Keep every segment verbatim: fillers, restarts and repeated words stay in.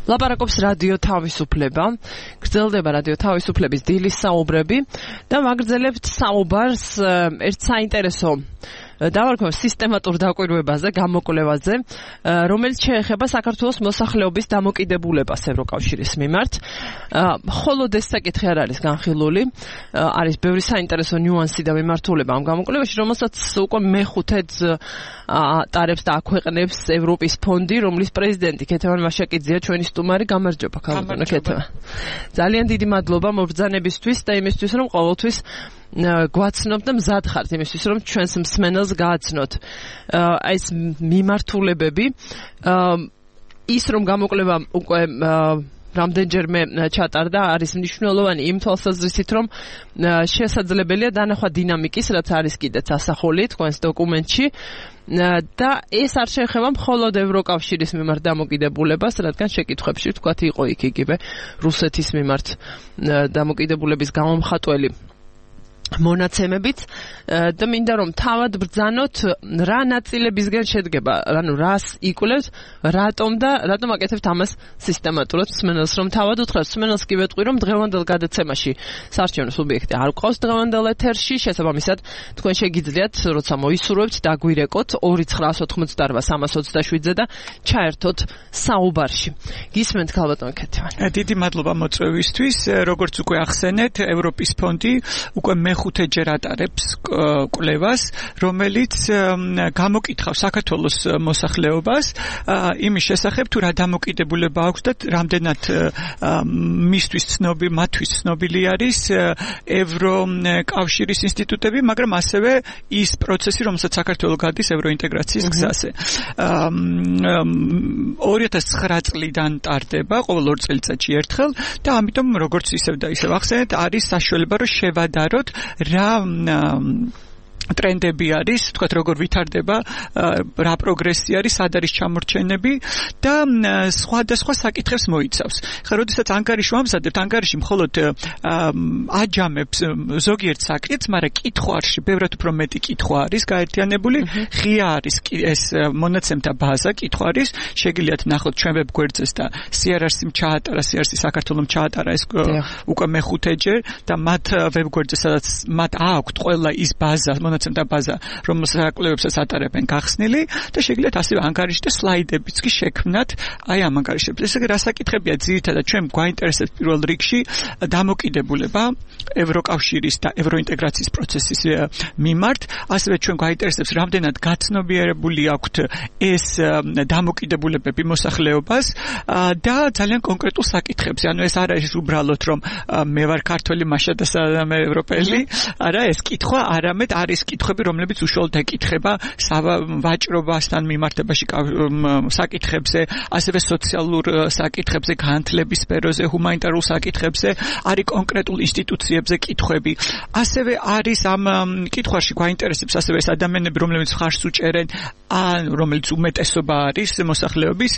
ლაპარაკობს რადიო თავისუფლება, გრძელდება რადიო თავისუფლების დილის საუბრები და ვაგრძელებთ საუბარს ერთ საინტერესო დავარქვა სისტემატურ დაკვირვებაზე, გამოკვლევაზე, რომელიც შეეხება საქართველოს მოსახლეობის დამოკიდებულებას ევროკავშირის მიმართ. Მხოლოდ ეს საკითხი არ არის განხილული, არის ბევრი საინტერესო ნიუანსი და მიმართულება ამ გამოკვლევაში, რომელსაც უკვე მეხუთე ტარებს და აქვეყნებს ევროპის ფონდი, რომლის პრეზიდენტი ქეთევან მაშაკიძეა ჩვენი სტუმარი. გამარჯობა, ქალბატონო ქეთევან. ძალიან დიდი მადლობა მობრძანებისთვის და იმისთვის, რომ ყოველთვის გვაცნობ და მზად ხართ იმისთვის, რომ ჩვენს მსმენელს გააცნოთ ეს მიმართულებები. ის რომ გამოკვლევა უკვე რამდენჯერმე ჩატარდა, არის მნიშვნელოვანი იმ თვალსაზრისით, რომ შესაძლებელია დანახვა დინამიკის, რაც არის კიდეც ასახული თქვენს დოკუმენტში. და ეს არ შეეხება მხოლოდ ევროკავშირის მიმართ დამოკიდებულებას, რადგან შეკითხვებში ვთქვათ იყო იქ იგივე რუსეთის მიმართ დამოკიდებულების გამომხატველი მონაცემებით და მინდა რომ თავად ბრძანოთ რა ნაწილებისგან შედგება, ანუ რას იკვლევთ, რატომ და რატომ აკეთებთ ამას სისტემატურად მსმენელს, რომ თავად უთხრათ მსმენელს კი ვეტყვი, რომ დღევანდელ გადაცემაში საარჩევნო სუბიექტი არ ყავს დღევანდელ ეთერში, შესაბამისად თქვენ შეგიძლიათ, როცა მოისურვებთ, დაგვირეკოთ ორი ცხრა ოთხმოცდაოთხ სამას ოცდაშვიდზე და ჩაერთოთ საუბარში. გისმენთ ქალბატონ ქეთევან. დიდი მადლობა მოწვევისთვის. როგორც უკვე ახსენეთ, ევროპის ფონდი უკვე მეხუთეჯერ ატარებს კვლევას, რომელიც გამოკითხავს საქართველოს მოსახლეობას იმის შესახებ, თუ რა დამოკიდებულება აქვს და რამდენად მისთვის ცნობი, მათთვის ცნობილი არის ევროკავშირის ინსტიტუტები, მაგრამ ასევე ის პროცესი, რომელსაც საქართველო გადის ევროინტეგრაციის გზაზე. ორი ათას ცხრა წლიდან ტარდება, ყოველ ორ წელიწადში ერთხელ და ამიტომ როგორც ისევ და ისევ ახსენეთ, არის საშუალება, რომ შევადაროთ რა ტრენდები არის, თქვათ როგორ ვითარდება, რა პროგრესი არის, სად არის ჩამორჩენები და სხვადასხვა საკითხებს მოიცავს. ხა, როდესაც ანგარიში ვამზადებთ, ანგარიში მხოლოდ აჯამებს ზოგიერთ საკითხს, მაგრამ კითხვარში ბევრად უფრო მეტი კითხვა არის გაერთიანებული, ღია არის ეს მონაცემთა ბაზა, კითხვა არის, შეგიძლიათ ნახოთ ჩვენ ვებგვერდზეს და სი არ არ სი-მ ჩაატარა, სი არ სი საქართველომ ჩაატარა ეს უკვე მეხუთეჯერ და მათ ვებგვერდზე, სადაც მათ აქვთ ყველა ის ბაზა, მონაცემთა ბაზა, რომელსაც კვლევებსაც ატარებენ გახსნილი და შეგიძლიათ ასევე ანგარიში და სლაიდებიც კი შექმნათ აი ამ ანგარიშებს. ესე იგი, რა საკითხებია ძირითადად ჩვენ გვაინტერესებს პირველ რიგში დამოკიდებულება ევროკავშირის და ევროინტეგრაციის პროცესის მიმართ, ასევე ჩვენ გვაინტერესებს რამდენად გაცნობიერებული აქვთ ეს დამოკიდებულებები მოსახლეობას და ძალიან კონკრეტულ საკითხებზე. ანუ ეს არ არის უბრალოდ რომ მე ვარ ქართველი, მაშა და მე ევროპელი, არა, ეს კითხვა არამედ არის კითხვები, რომლებიც უშუალოდ ეკითხება ვაჭრობასთან მიმართებაში საკითხებზე, ასევე სოციალურ საკითხებზე, განათლების სფეროზე, ჰუმანიტარულ საკითხებზე, არის კონკრეტულ ინსტიტუციებზე კითხვები. ასევე არის ამ კითხვაში გვაინტერესებს ასევე ეს ადამიანები, რომლებიც ხარს უჭერენ, ან რომელიც უმეტესობა არის მოსახლეობის,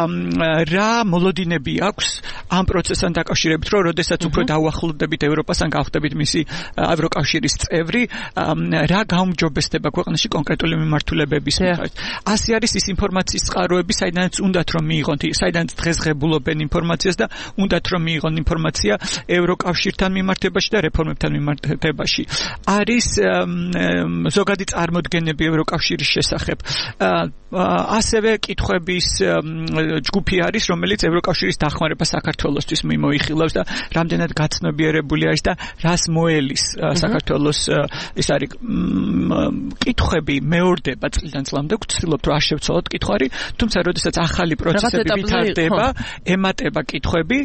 რა მოლოდინები აქვს ამ პროცესთან დაკავშირებით, რომ როდესაც უფრო დაუახლოვდებით ევროპასთან, გავხდებით მისი ევროკავშირის წევრი, რა გაუმჯობესდება ქვეყანაში კონკრეტული მიმართულებების მიხედვით. ასე არის ის ინფორმაციის წყაროები, საიდანაც უნდათ რომ მიიღონ, საიდანაც დღესღებულობენ ინფორმაციას და უნდათ რომ მიიღონ ინფორმაცია ევროკავშირთან მიმართებაში და რეფორმებთან მიმართებაში. არის ზოგადი წარმოდგენები ევროკავშირის შესახებ. ასევე კითხვების ჯგუფი არის, რომელიც ევროკავშირის დახმარება საქართველოსთვის მოიხილავს და რამდენად გაცნობიერებული არის და რას მოელის საქართველოს ეს არის კითხვები მეორდება წლიდან წლამდე, ვცდილობთ რომ არ შევცვალოთ კითხვარი, თუმცა როდესაც ახალი პროცესები ვითარდება, ემატება კითხვები,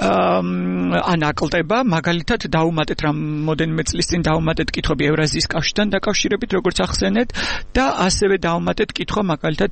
ან აკლდება, მაგალითად დაუმატეთ რამოდენიმე წლის წინ დაუმატეთ კითხვები ევრაზიის კავშირთან დაკავშირებით, როგორც ახსენეთ, და ასევე დაუმატეთ კითხვა მაგალითად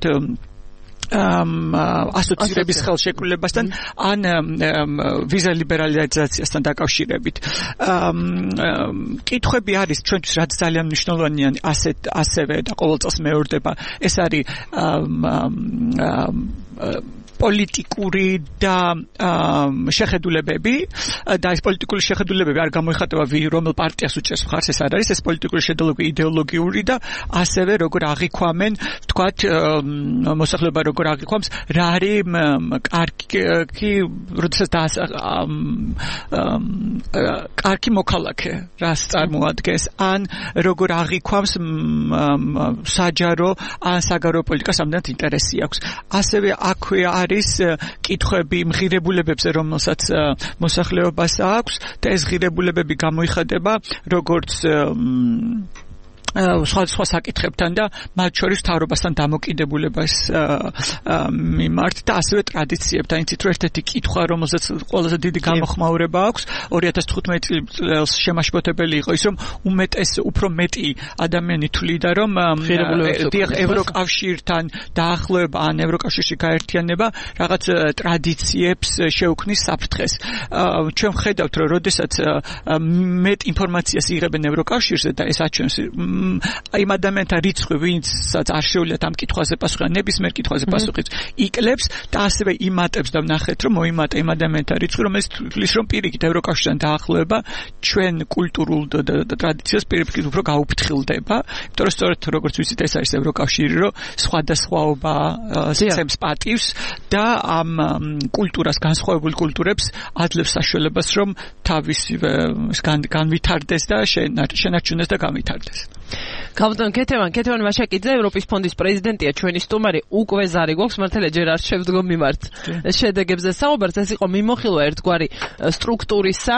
ასოცირების ხელშეკრულებასთან ან ვიზა ლიბერალიზაციასთან დაკავშირებით. კითხვები არის ჩვენთვის რაც ძალიან მნიშვნელოვანია, ასეთ ასევე და ყოველ წელს მეორდება, ეს არის პოლიტიკური და შეხედულებები და ეს პოლიტიკური შეხედულებები არ გამოიხატება რომელ პარტიას უჭერს მხარს ეს არ არის ეს პოლიტიკური შეხედულებები იდეოლოგიური და ასევე როგორ აღიქვამენ თქვათ მოსახლეობა როგორ აღიქვამს რა არის კარგი როდესაც კარგი მოქალაქე რას წარმოადგენს ან როგორ აღიქვამს საჯარო ან საგარეო პოლიტიკას ამდენად ინტერესი აქვს ასევე აქვე არის კითხვები ღირებულებებზე რომელსაც მოსახლეობას აქვს და ეს ღირებულებები გამოიხატება როგორც სხვა საკითხებთან და მათ შორის მთავრობასთან დამოკიდებულებას მიმართ და ასევე ტრადიციებთან. იცით რომ ერთ-ერთი კითხვა რომელსაც ყველაზე დიდი გამოხმაურება აქვს ორი ათას თხუთმეტი წელს შემაშფოთებელი იყო ის რომ უმეტეს უფრო მეტი ადამიანი თვლიდა რომ ევროკავშირთან დაახლოება ან ევროკავშირში გაერთიანება რაღაც ტრადიციებს შეუქმნის საფრთხეს. ჩვენ ვხედავთ რომ როდესაც მეტ ინფორმაციას იღებენ ევროკავშირზე და ეს აჩვენს იმ ადამიანთა რიცხვი, ვინცაც არ შეუძლიათ ამ კითხვაზე პასუხი, ნებისმიერ კითხვაზე პასუხი იკლებს და ასევე იმატებს და ვნახეთ, რომ მოიმატა იმ ადამიანთა რიცხვი, რომელიც თვლის, რომ პირიქით ევროკავშირთან დაახლოება ჩვენ კულტურულ ტრადიციას პირიქით უფრო გაუფრთხილდება, იმიტომ რომ სწორედ როგორც ვიცით, ეს არის ევროკავშირი, რომ სხვადასხვაობა ცემს პატივს და ამ კულტურას, განსხვავებულ კულტურებს აძლევს საშუალებას, რომ თავისივე განვითარდეს და შენარჩუნდეს და განვითარდეს. Გამოდან კეთევან, კეთევან ვაშაკიძე, ევროპის ფონდის პრეზიდენტია, ჩვენი სტუმარი, უკვე ზარი გვაქვს, მართალია ჯერ არ შევდგომივართ შედეგებზე საუბარს, ეს იყო მიმოხილვა ერთგვარი სტრუქტურისა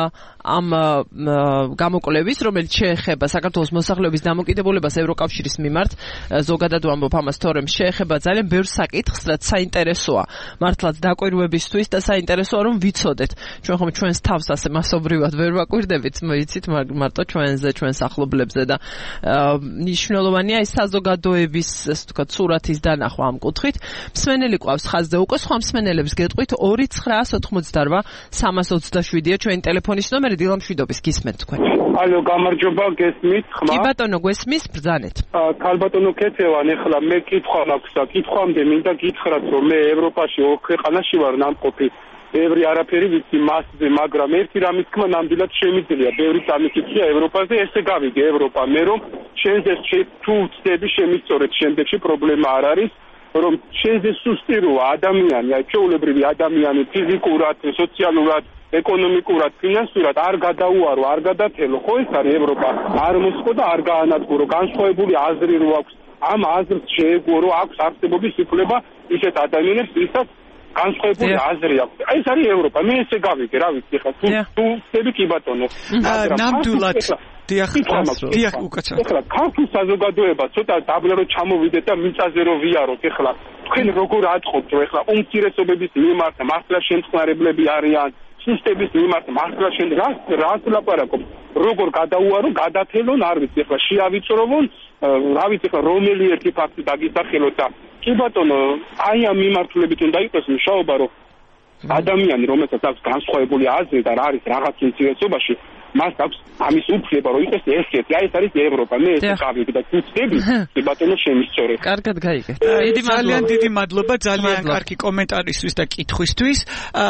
ამ გამოკვლევის, რომელიც შეეხება საქართველოს მოსახლეობის დამოკიდებულებას ევროკავშირის მიმართ, ზოგადად ვამბობ ამას, თორემ შეეხება ძალიან ბევრ საკითხს, რაც საინტერესოა მართლაც დაკვირვებისთვის და საინტერესოა რომ ვიცოდეთ. ჩვენ ხომ ჩვენს თავს ასე მასობრივად ვერ ვაკვირდებით, მოიცით, მარტო ჩვენზე, ჩვენს ახლობლებზე და ნიშნულოვანია ეს საზოგადოების, ასე ვთქვათ, სურათის დანახვა ამ კუთხით. მსმენელი ყავს ხაზზე უკვე, სხვა მსმენელებს გეტყვით ორი ცხრა ოცდაოთხმოცდარბა სამას ოცდაშვიდია ჩვენი ტელეფონის ნომერი. დილამშვიდობის გისმენთ თქვენ. ალო, გამარჯობა, გესმით ხმა? კი ბატონო, გვესმის, ბრძანეთ. ქალბატონო კეთევან, ეხლა მე კითხვა მაქვს და კითხვამდე მინდა გითხრათ, რომ მე ევროპაში ორ ქვეყანაში ვარ ნამყოფი. ბევრი არაფერი ვიცი მასზე, მაგრამ ერთი რამის თქმა ნამდვილად შემიძლია. ბევრი სამიკითხია ევროპაზე, ესე გავიგე ევროპა. მე რომ შენზე თუ ვწდები შემისწორეთ, შემდეგში პრობლემა არ არის. რომ შენზე სუსტი როა ადამიანი, აი ჩვეულებრივი ადამიანი ფიზიკურად, სოციალურად, ეკონომიკურად, ფინანსურად არ გადაუარო, არ გადათელო, ხო ეს არის ევროპა. არ მოსყო და არ გაანადგურო, განსხვავებული აზრი რო აქვს. ამ აზრს შეეგუო, რომ აქვს არსებობის უფლება ისეთ ადამიანებს, ვისაც განსხვავებული აზრი აქვს. აი ეს არის ევროპა. მე ესე გავიგე, რა ვიცი ხა, თუ თუ ვწები კი ბატონო. ნამდვილად დიახ, დიახ, უკაცრავ. ეხლა ქართულ საზოგადოებას ცოტა დაბლა რომ ჩამოვიდეთ და მიწაზე რომ ვიაროთ, ეხლა თქვენ როგორ ატყობთ, რომ ეხლა უმცირესობების მიმართ მართლა შემწყნარებლები არიან, სისტემის მიმართ მართლა შენ რა რას ლაპარაკობ? როგორ გადაუარო, გადათელონ, არ ვიცი, ეხლა შეავიწროვონ, რა ვიცი, ეხლა რომელი ერთი ფაქტი დაგისახელოთ და კი ბატონო, აი ამ მიმართულებით უნდა იყოს მუშაობა, რომ ადამიანი, რომელსაც აქვს განსხვავებული აზრი და არის რაღაც უმცირესობაში, მას აქვს ამის უფლება, რომ იყოს ესეთი, აი ეს არის ევროპა. მე ესე გავიგე და ვწდები, კი ბატონო, შემისწორეთ. კარგად გაიგეთ. ძალიან დიდი მადლობა, ძალიან კარგი კომენტარისთვის და კითხვისთვის.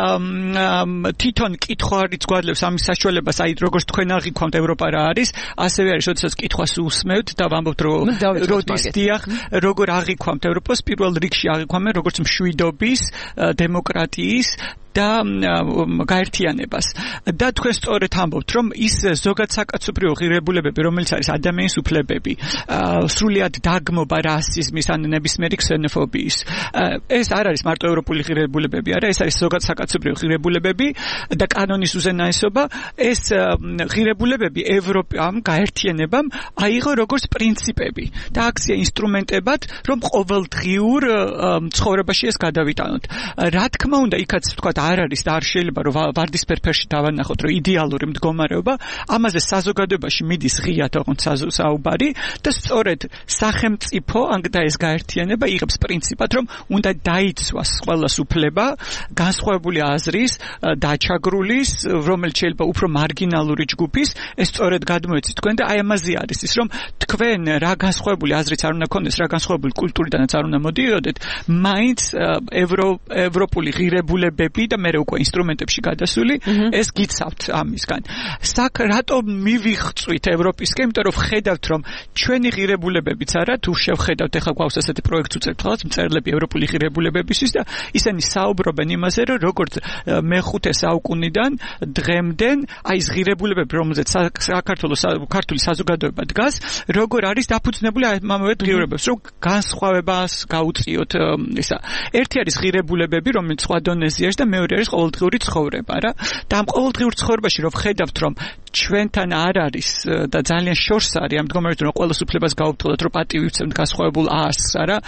თვითონ კითხვარიც გვაძლევს ამის საშუალებას, აი როგორც თქვენ აღიქვამთ ევროპა რა არის, ასევე არის, როდესაც კითხვას უსმევთ და ვამბობთ, რომ როდის დიახ, როგორ აღიქვამთ ევროპას, პირველ რიგში აღიქვამენ როგორც მშვიდობის, დემოკრატიის და გაერთიანებას. და თქვენ სწორედ ამბობთ, რომ ის ზოგად საკაცობრიო ღირებულებები, რომელიც არის ადამიანის უფლებები, სრულიად დაგმობა რასიზმის ან ნებისმიერი ქსენოფობიის. ეს არ არის მარტო ევროპული ღირებულებები, არა, ეს არის ზოგად საკაცობრიო ღირებულებები და კანონის უზენაესობა. ეს ღირებულებები ევროპამ გაერთიანებამ აიღო როგორც პრინციპები და აქცია ინსტრუმენტებად, რომ ყოველდღიურ ცხოვრებაში ეს გადავიტანოთ. რა თქმა უნდა, იქაც თქვა არ არის და არ შეიძლება რომ ვარდისფერ ფერში დავანახოთ რომ იდეალური მდგომარეობა, ამაზე საზოგადოებაში მიდის ღიად ოღონდ საუბარი და სწორედ სახელმწიფო ან და ეს გაერთიანება იღებს პრინციპად რომ უნდა დაიცვას ყველას უფლება განსხვავებული აზრის დაჩაგრულის, რომელიც შეიძლება უფრო მარგინალური ჯგუფის, ეს სწორედ გადმოეცით თქვენ და აი ამაზე არის ის რომ თქვენ რა განსხვავებული აზრიც არ უნდა გქონდეს, რა განსხვავებული კულტურიდანაც არ უნდა მოდიოდეთ, მაინც ევრო ევროპული ღირებულებები და მე უკვე ინსტრუმენტებში გადასული ეს გიცავთ ამისგან. საკ რატომ მივიღწვით ევროპისკენ, იმიტომ რომ ხედავთ რომ ჩვენი ღირებულებებიც არა, თუ შევხედავთ ახლა გვაქვს ასეთი პროექტს უწევთ ხალხს მწერლები ევროპული ღირებულებებისთვის და ისინი საუბრობენ იმაზე რომ როგორც მეხუთე საუკუნიდან დღემდენ აი ეს ღირებულებები რომელზეც საქართველოს ქართული საზოგადოება დგას, როგორ არის დაფუძნებული ამავე ღირებულებებს, რომ განსხვავებას გაუწიოთ ისა. ერთი არის ღირებულებები, რომელიც სხვა დონეზე არის და მეორე არის ყოველდღიური ცხოვრება რა. და ამ ყოველდღიურ ცხოვრებაში რომ ხედავთ რომ ჩვენთან არ არის და ძალიან შორს არის ამ მდგომარეობიდან რომ ყველას უფლებას გაუვთხოვოთ რომ პატივი ვცემთ განსხვავებულ აზრს არა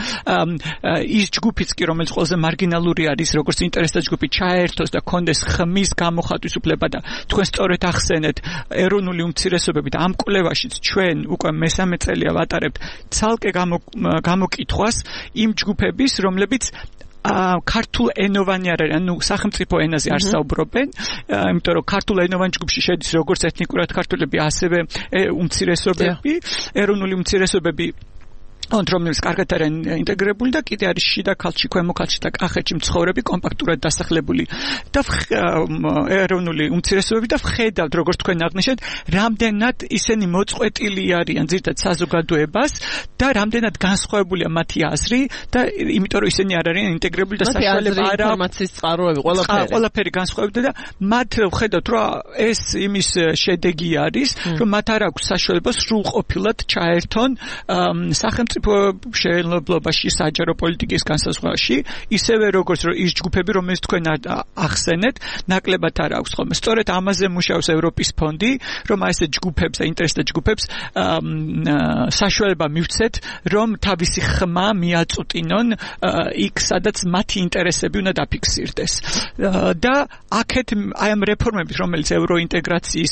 ის ჯგუფიც კი რომელიც ყველაზე მარგინალური არის როგორც ინტერესთა ჯგუფი ჩაერთოს და კონდეს ხმის გამოხატვის უფლება და თქვენ სწორედ ახსენეთ ეროვნული უმცირესობები და ამ კვლევაშიც ჩვენ უკვე მესამე წელია ვატარებთ ცალკე გამოკითხვას იმ ჯგუფების რომლებიც ქართულ ენოვანი არ არის, ანუ სახელმწიფო ენაზე არ საუბრობენ, იმიტომ რომ ქართულ ენოვან ჯგუფში შედის როგორც ეთნიკურად ქართველები, ასევე უმცირესობები, ეროვნული უმცირესობები რომლებიც კარგად არიან ინტეგრირებული და კიდე არის შიდა ქალში, ქვემო ქალში და კახეთში მცხოვრები კომპაქტურად დასახლებული და ეროვნული უმცირესობები და ვხედავთ როგორც თქვენ აღნიშნეთ, რამდენად ისინი მოწყვეტილი არიან ზირთად საზოგადოებას და რამდენად განსხვავებულია მათი აზრი და იმიტომ რომ ისინი არ არიან ინტეგრირებული და საშუალება არ აქვს ინფორმაციის წყაროები ყველაფერი ყველაფერი განსხვავდება და მათ ვხედავთ რომ ეს იმის შედეგი არის რომ მათ არ აქვს საშუალება სრულყოფილად ჩაერთონ სახელმწიფო შენობლობაში საჯარო პოლიტიკის განსაზღვრავში, ისევე როგორც ის ჯგუფები, რომელიც თქვენ ახსენეთ, ნაკლებად არ აქვს ხოლმე. სწორედ ამაზე მუშაობს ევროპის ფონდი, რომ აი ეს ჯგუფებს, ინტერესთა ჯგუფებს საშუალება მივცეთ, რომ თავისი ხმა მიაწუტინონ იქ, სადაც მათი ინტერესები უნდა დაფიქსირდეს. და აქეთ აი ამ რეფორმებით, რომელიც ევროინტეგრაციის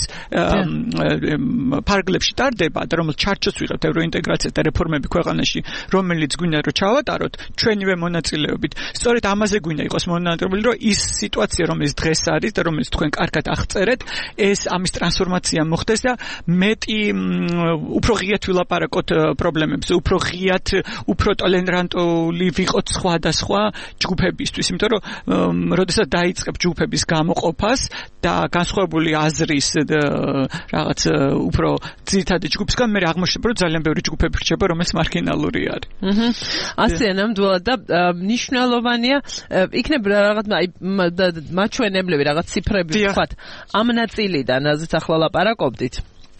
ფარგლებში ტარდება და რომელიც ჩარჩოს ვიღებთ ევროინტეგრაცია და რეფორმები ქვეყანაში რომელიც გვინდა რომ ჩავატაროთ ჩვენივე მონაწილეობით. სწორედ ამაზე გვინდა იყოს მონაწილეობილი, რომ ის სიტუაცია, რომელიც დღეს არის და რომელიც თქვენ კარგად აღწერეთ, ეს ამის ტრანსფორმაცია მოხდეს და მეტი უფრო ღიად ვილაპარაკოთ პრობლემებზე, უფრო ღიად, უფრო ტოლერანტული ვიყოთ სხვადასხვა ჯგუფებისთვის, იმიტომ რომ როდესაც დაიწყებ ჯგუფების გამოყოფას და განსხვავებული აზრის რაღაც უფრო ძირითადი ჯგუფისგან მე აღმოჩნდება, რომ ძალიან ბევრი ჯგუფები რჩება, რომელიც მარგინალური არის. აჰა. ასე ნამდვილად და მნიშვნელოვანია იქნება რაღაც მაჩვენებლები, რაღაც ციფრები ვთქვათ ამ ნაწილიდან, რაზეც ახლა ლაპარაკობდით.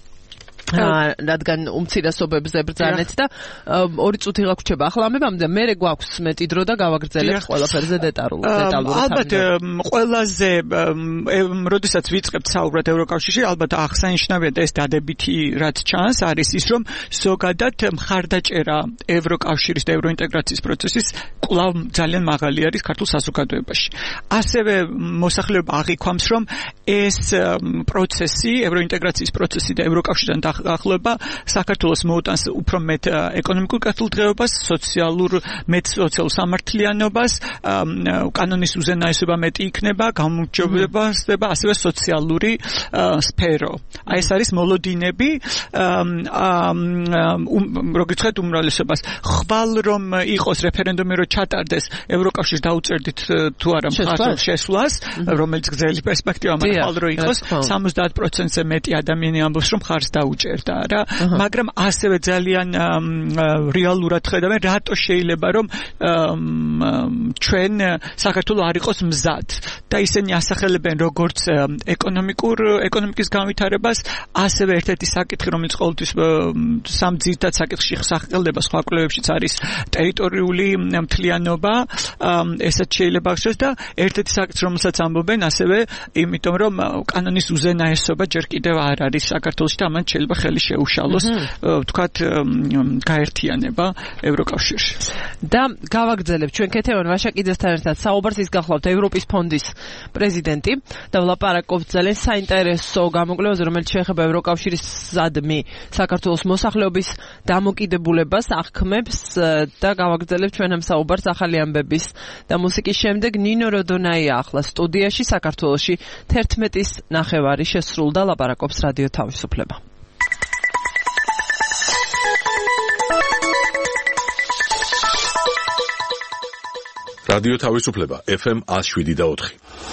რადგან უმცირესობებზე ბრძანეთ და ორი წუთი გაგვრჩება ახლა ამებამდე მე გვაქვს მეტი დრო და გავაგრძელებთ ყველაფერზე დეტალურად. ალბათ ყველაზე როდესაც ვიწყებთ საუბრად ევროკავშირში, ალბათ აღსანიშნავია და ეს დადებითი რაც ჩანს არის ის რომ ზოგადად მხარდაჭერა ევროკავშირის და ევროინტეგრაციის პროცესის კვლავ ძალიან მაღალი არის ქართულ საზოგადოებაში. ასევე მოსახლეობა აღიქვამს რომ ეს პროცესი, ევროინტეგრაციის პროცესი და ევროკავშირთან ახლობა საქართველოს მოუტანს უფრო მეტ ეკონომიკურ კეთილდღეობას, სოციალურ მეტ სოციალურ სამართლიანობას, კანონის uzენაესობა მეტი იქნება, გამარჯვებას და ასევე სოციალური სფერო. აი ეს არის მოლოდინები, როგორც ვთქვათ, უმრავლესობას. ხვალ რომ იყოს რეფერენდუმი რომ ჩატარდეს, ევროკავშირს დაუწერდით თუ არა მხარს შესვლას, რომელიც გრძელი პერსპექტივა მაქვს, ხვალ რომ იყოს სამოცდაათ პროცენტზე მეტი ადამიანი ამბობს რომ მხარს დაუჭერდა. რა, მაგრამ ასევე ძალიან რეალურად ხედავენ, რატო შეიძლება რომ ჩვენ საქართველოს არ იყოს მზად და ისინი ასახელებენ როგორც ეკონომიკურ ეკონომიკის განვითარებას, ასევე ერთ-ერთი საკითხი, რომელიც ყოველთვის სამ ძირითად საკითხში სახელდება სხვა კვლევებშიც არის ტერიტორიული მთლიანობა, ესაც შეიძლება აღწეროს და ერთ-ერთი საკითხი, რომელსაც ამბობენ ასევე, იმიტომ რომ კანონის უზენაესობა ჯერ კიდევ არ არის საქართველოში და ამან შეიძლება ხელი შეუშალოს, ვთქვათ, გაერთიანება ევროკავშირში. და გავაგრძელებ ჩვენ ქეთევან ვაშაკიძესთან ერთად საუბარს, ის გახლავთ ევროპის ფონდის პრეზიდენტი და ვლაპარაკობთ ძალიან საინტერესო გამოკვლევაზე, რომელიც შეეხება ევროკავშირის სადმი საქართველოს მოსახლეობის დამოკიდებულებას აღქმებს და გავაგრძელებთ ჩვენ ამ საუბარს ახალი ამბების და მუსიკის შემდეგ ნინო როდონაია ახლა სტუდიაში საქართველოში თერთმეტის ნახევარი შესრულდა, ლაპარაკობს რადიო თავისუფლება. რადიო თავისუფლება ეფ ემ one oh seven და four.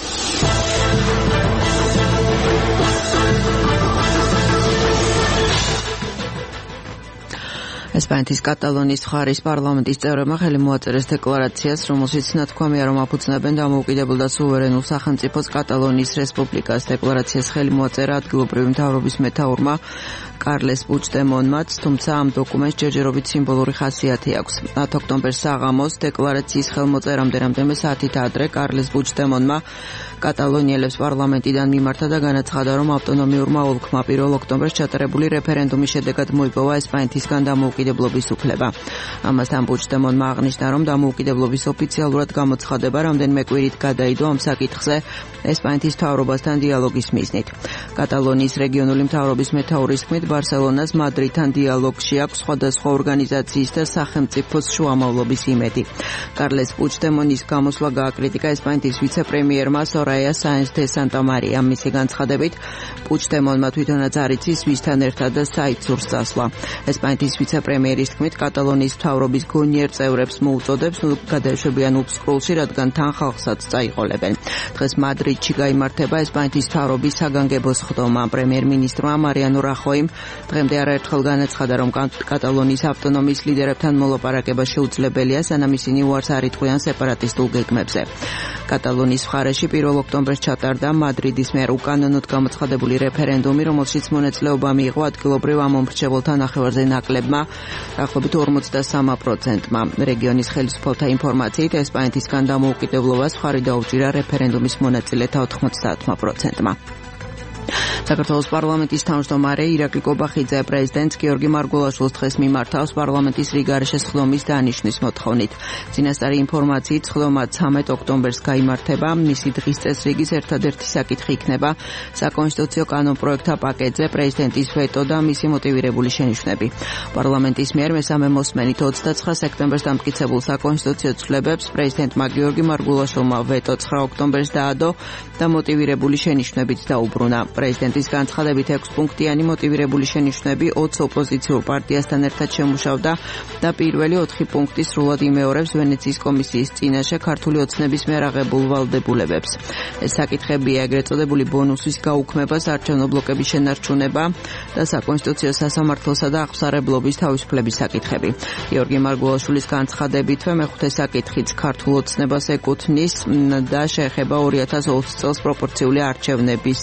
ესპანეთის კატალონიის მხარის პარლამენტის წევრებმა ხელი მოაწერეს დეკლარაციას, რომელშიც ნათქვამია, რომ აფუძნებენ დამოუკიდებელ და სუვერენულ სახელმწიფოს კატალონიის რესპუბლიკას. დეკლარაციას ხელი მოაწერა ადგილობრივი მთავრობის მეთაურმა კარლეს პუჩდემონმაც, თუმცა ამ დოკუმენტს ჯერჯერობით სიმბოლური ხასიათი აქვს. ათი ოქტომბერს საღამოს დეკლარაციის ხელმოწერამდე რამდენიმე საათით ადრე კარლეს პუჩდემონმა კატალონიელებს პარლამენტიდან მიმართა და განაცხადა, რომ ავტონომიურმა ოლქმა პირველ ოქტომბერს ჩატარებული რეფერენდუმის შედეგად მოიპოვა ესპანეთისგან დამოუკიდებლობის უფლება. ამასთან პუჩდემონმა აღნიშნა, რომ დამოუკიდებლობის ოფიციალურად გამოცხადება რამდენიმე კვირით გადაიდო ამ საკითხზე ესპანეთის მთავრობასთან დიალოგის მიზნით. კატალონიის რეგიონული მთავრობის მეთაურის თქმით, ბარსელონას მადრიდთან დიალოგში აქვს სხვადასხვა ორგანიზაციის და სახელმწიფოს შუამავლობის იმედი. კარლეს პუჩდემონის გამოსვლა გააკრიტიკა ესპანეთის ვიცე-პრემიერმა სორაია საენს დე სანტამარია. მისი განცხადებით, პუჩდემონმა თვითონაც არ იცის ვისთან ერთად და საით სურს წასვლა. ესპანეთის ვიცე-პრემიერის თქმით, კატალონიის მთავრობის გონიერ წევრებს მოუწოდებს გადაეშვებიან უბსკრულში, რადგან თან ხალხსაც წაიყოლებენ. დღეს მადრიდში გაიმართება ესპანეთის მთავრობის საგანგებო სხდომა. პრემიერ-მინისტრმა მარიანო რახოიმ დღემდე არაერთხელ განაცხადა, რომ კატალონიის ავტონომიის ლიდერებთან მოლაპარაკება შეუძლებელია, სანამ ისინი უარს არ იტყვიან სეპარატისტულ გეგმებზე. კატალონიის მხარეში პირველ ოქტომბერს ჩატარდა მადრიდის მიერ უკანონოდ გამოცხადებული რეფერენდუმი, რომელშიც მონაწილეობა მიიღო ადგილობრივ ამომრჩეველთა ნახევარზე ნაკლებმა, დაახლოებით ორმოცდასამი პროცენტმა. რეგიონის ხელისუფალთა ინფორმაციით, ესპანეთისგან დამოუკიდებლობას მხარი დაუჭირა რეფერენდუმის მონაწილეთა ოთხმოცდაათმა პროცენტმა. საქართველოს პარლამენტის თავმჯდომარე ირაკლი კობახიძე პრეზიდენტს გიორგი მარგველაშვილს დღეს მიმართავს პარლამენტის რიგარეშე სხდომის დანიშვნის მოთხოვნით. წინასწარი ინფორმაციით, სხდომა ცამეტ ოქტომბერს გაიმართება. მისი დღის წესრიგის ერთადერთი საკითხი იქნება საკონსტიტუციო კანონპროექტთა პაკეტზე პრეზიდენტის ვეტო და მისი მოტივირებული შენიშვნები. პარლამენტის მიერ მესამე მოსმენით ოცდაცხრა სექტემბერს დამტკიცებულ საკონსტიტუციო ცვლილებებს პრეზიდენტმა გიორგი მარგველაშვილმა ვეტო ცხრა ოქტომბერს დაადო და მოტივირებული შენიშვნებით დაუბრუნა. პრეზიდენტის განცხადებით ექვს პუნქტიანი მოტივირებული შენიშვნები ოც ოპოზიციურ პარტიასთან ერთად შემუშავდა და პირველი ოთხი პუნქტი სრულად იმეორებს ვენეციის კომისიის წინაშე ქართული ოცნების მიერ აღებულ ვალდებულებებს. ეს საკითხებია ეგრეთ წოდებული ბონუსის გაუქმება, საარჩევნო ბლოკების შენარჩუნება და საკონსტიტუციო სასამართლოსა და აღმსარებლობის თავისუფლების საკითხები. გიორგი მარგველაშვილის განცხადებითვე მეხუთე საკითხიც ქართულ ოცნებას ეკუთვნის და შეეხება ორი ათას ოცი წელს პროპორციული არჩევნების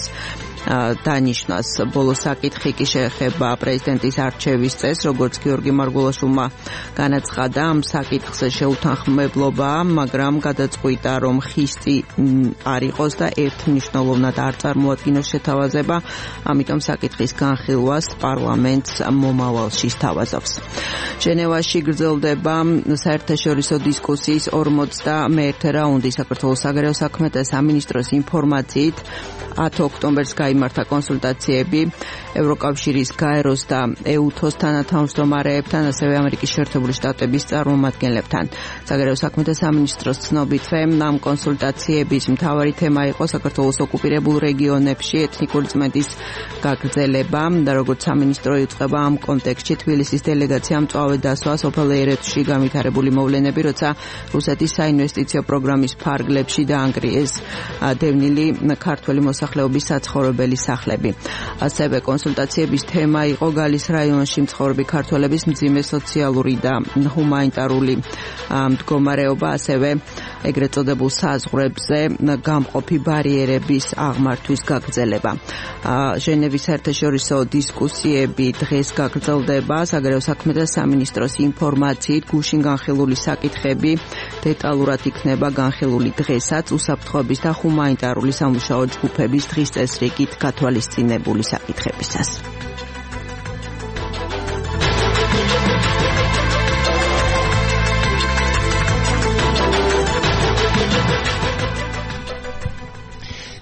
დანიშნას. ბოლო საკითხი კი შეეხება პრეზიდენტის არჩევის წესს, როგორც გიორგი მარგველაშვილმა განაცხადა, ამ საკითხზე შეუთანხმებლობაა, მაგრამ გადაწყვიტა, რომ ხისტი არ იყოს და ერთმნიშვნელოვნად არ წარმოადგინოს შეთავაზება, ამიტომ საკითხის განხილვას პარლამენტს მომავალში სთავაზობს. ჟენევაში გრძელდება საერთაშორისო დისკუსიის ორმოცდამეერთე რაუნდი. საქართველოს საგარეო საქმეთა სამინისტროს ინფორმაციით, ათი ოქტომბერს გაიმართა კონსულტაციები ევროკავშირის გაეროს და ეუთოს თანათავმჯდომარეებთან, ასევე ამერიკის შეერთებული შტატების წარმომადგენლებთან. საგარეო საქმეთა სამინისტროს ცნობითვე, ამ კონსულტაციების მთავარი თემა იყო საქართველოს ოკუპირებულ რეგიონებში ეთნიკური წმენდის გაგრძელება და როგორც სამინისტრო იუწყება ამ კონტექსტში თბილისის დელეგაციამ მწვავე დასვა სოფელ ერეთში განვითარებული მოვლენები, როცა რუსეთის საინვესტიციო პროგრამის ფარგლებში დაანგრიეს დევნილი ქართველი მოსახლეობის საცხოვრებელი სახლები. ასევე კონსულტაციების თემა იყო გალის რაიონში მცხოვრები ქართველების მძიმე სოციალური და ჰუმანიტარული მდგომარეობა, ასევე ეგრეთ წოდებულ საზღვრებზე გამყოფი ბარიერების აღმართვის გაგრძელება. ჟენევის საერთაშორისო დისკუსიები დღეს გაგრძელდება. საგარეო საქმეთა სამინისტროს ინფორმაციით, გუშინ განხილული საკითხები დეტალურად იქნება განხილული დღესაც უსაფრთხოების და ჰუმანიტარული სამუშაო ჯგუფების დღის წესრიგით გათვალისწინებული საკითხებისას.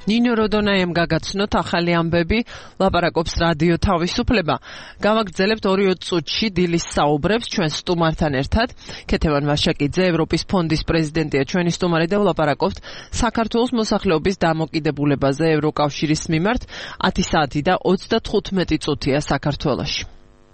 ნინო როდონაიამ გაგაცნოთ ახალი ამბები, ლაპარაკობს რადიო თავისუფლება. Გავაგრძელებთ ორი წუთში დილის საუბრებს ჩვენ სტუმართან ერთად. ქეთევან ვაშაკიძე, ევროპის ფონდის პრეზიდენტია ჩვენი სტუმარი და ვლაპარაკობთ საქართველოს მოსახლეობის დამოკიდებულებაზე ევროკავშირის მიმართ. ათი საათი და ოცდათხუთმეტი წუთია საქართველოში.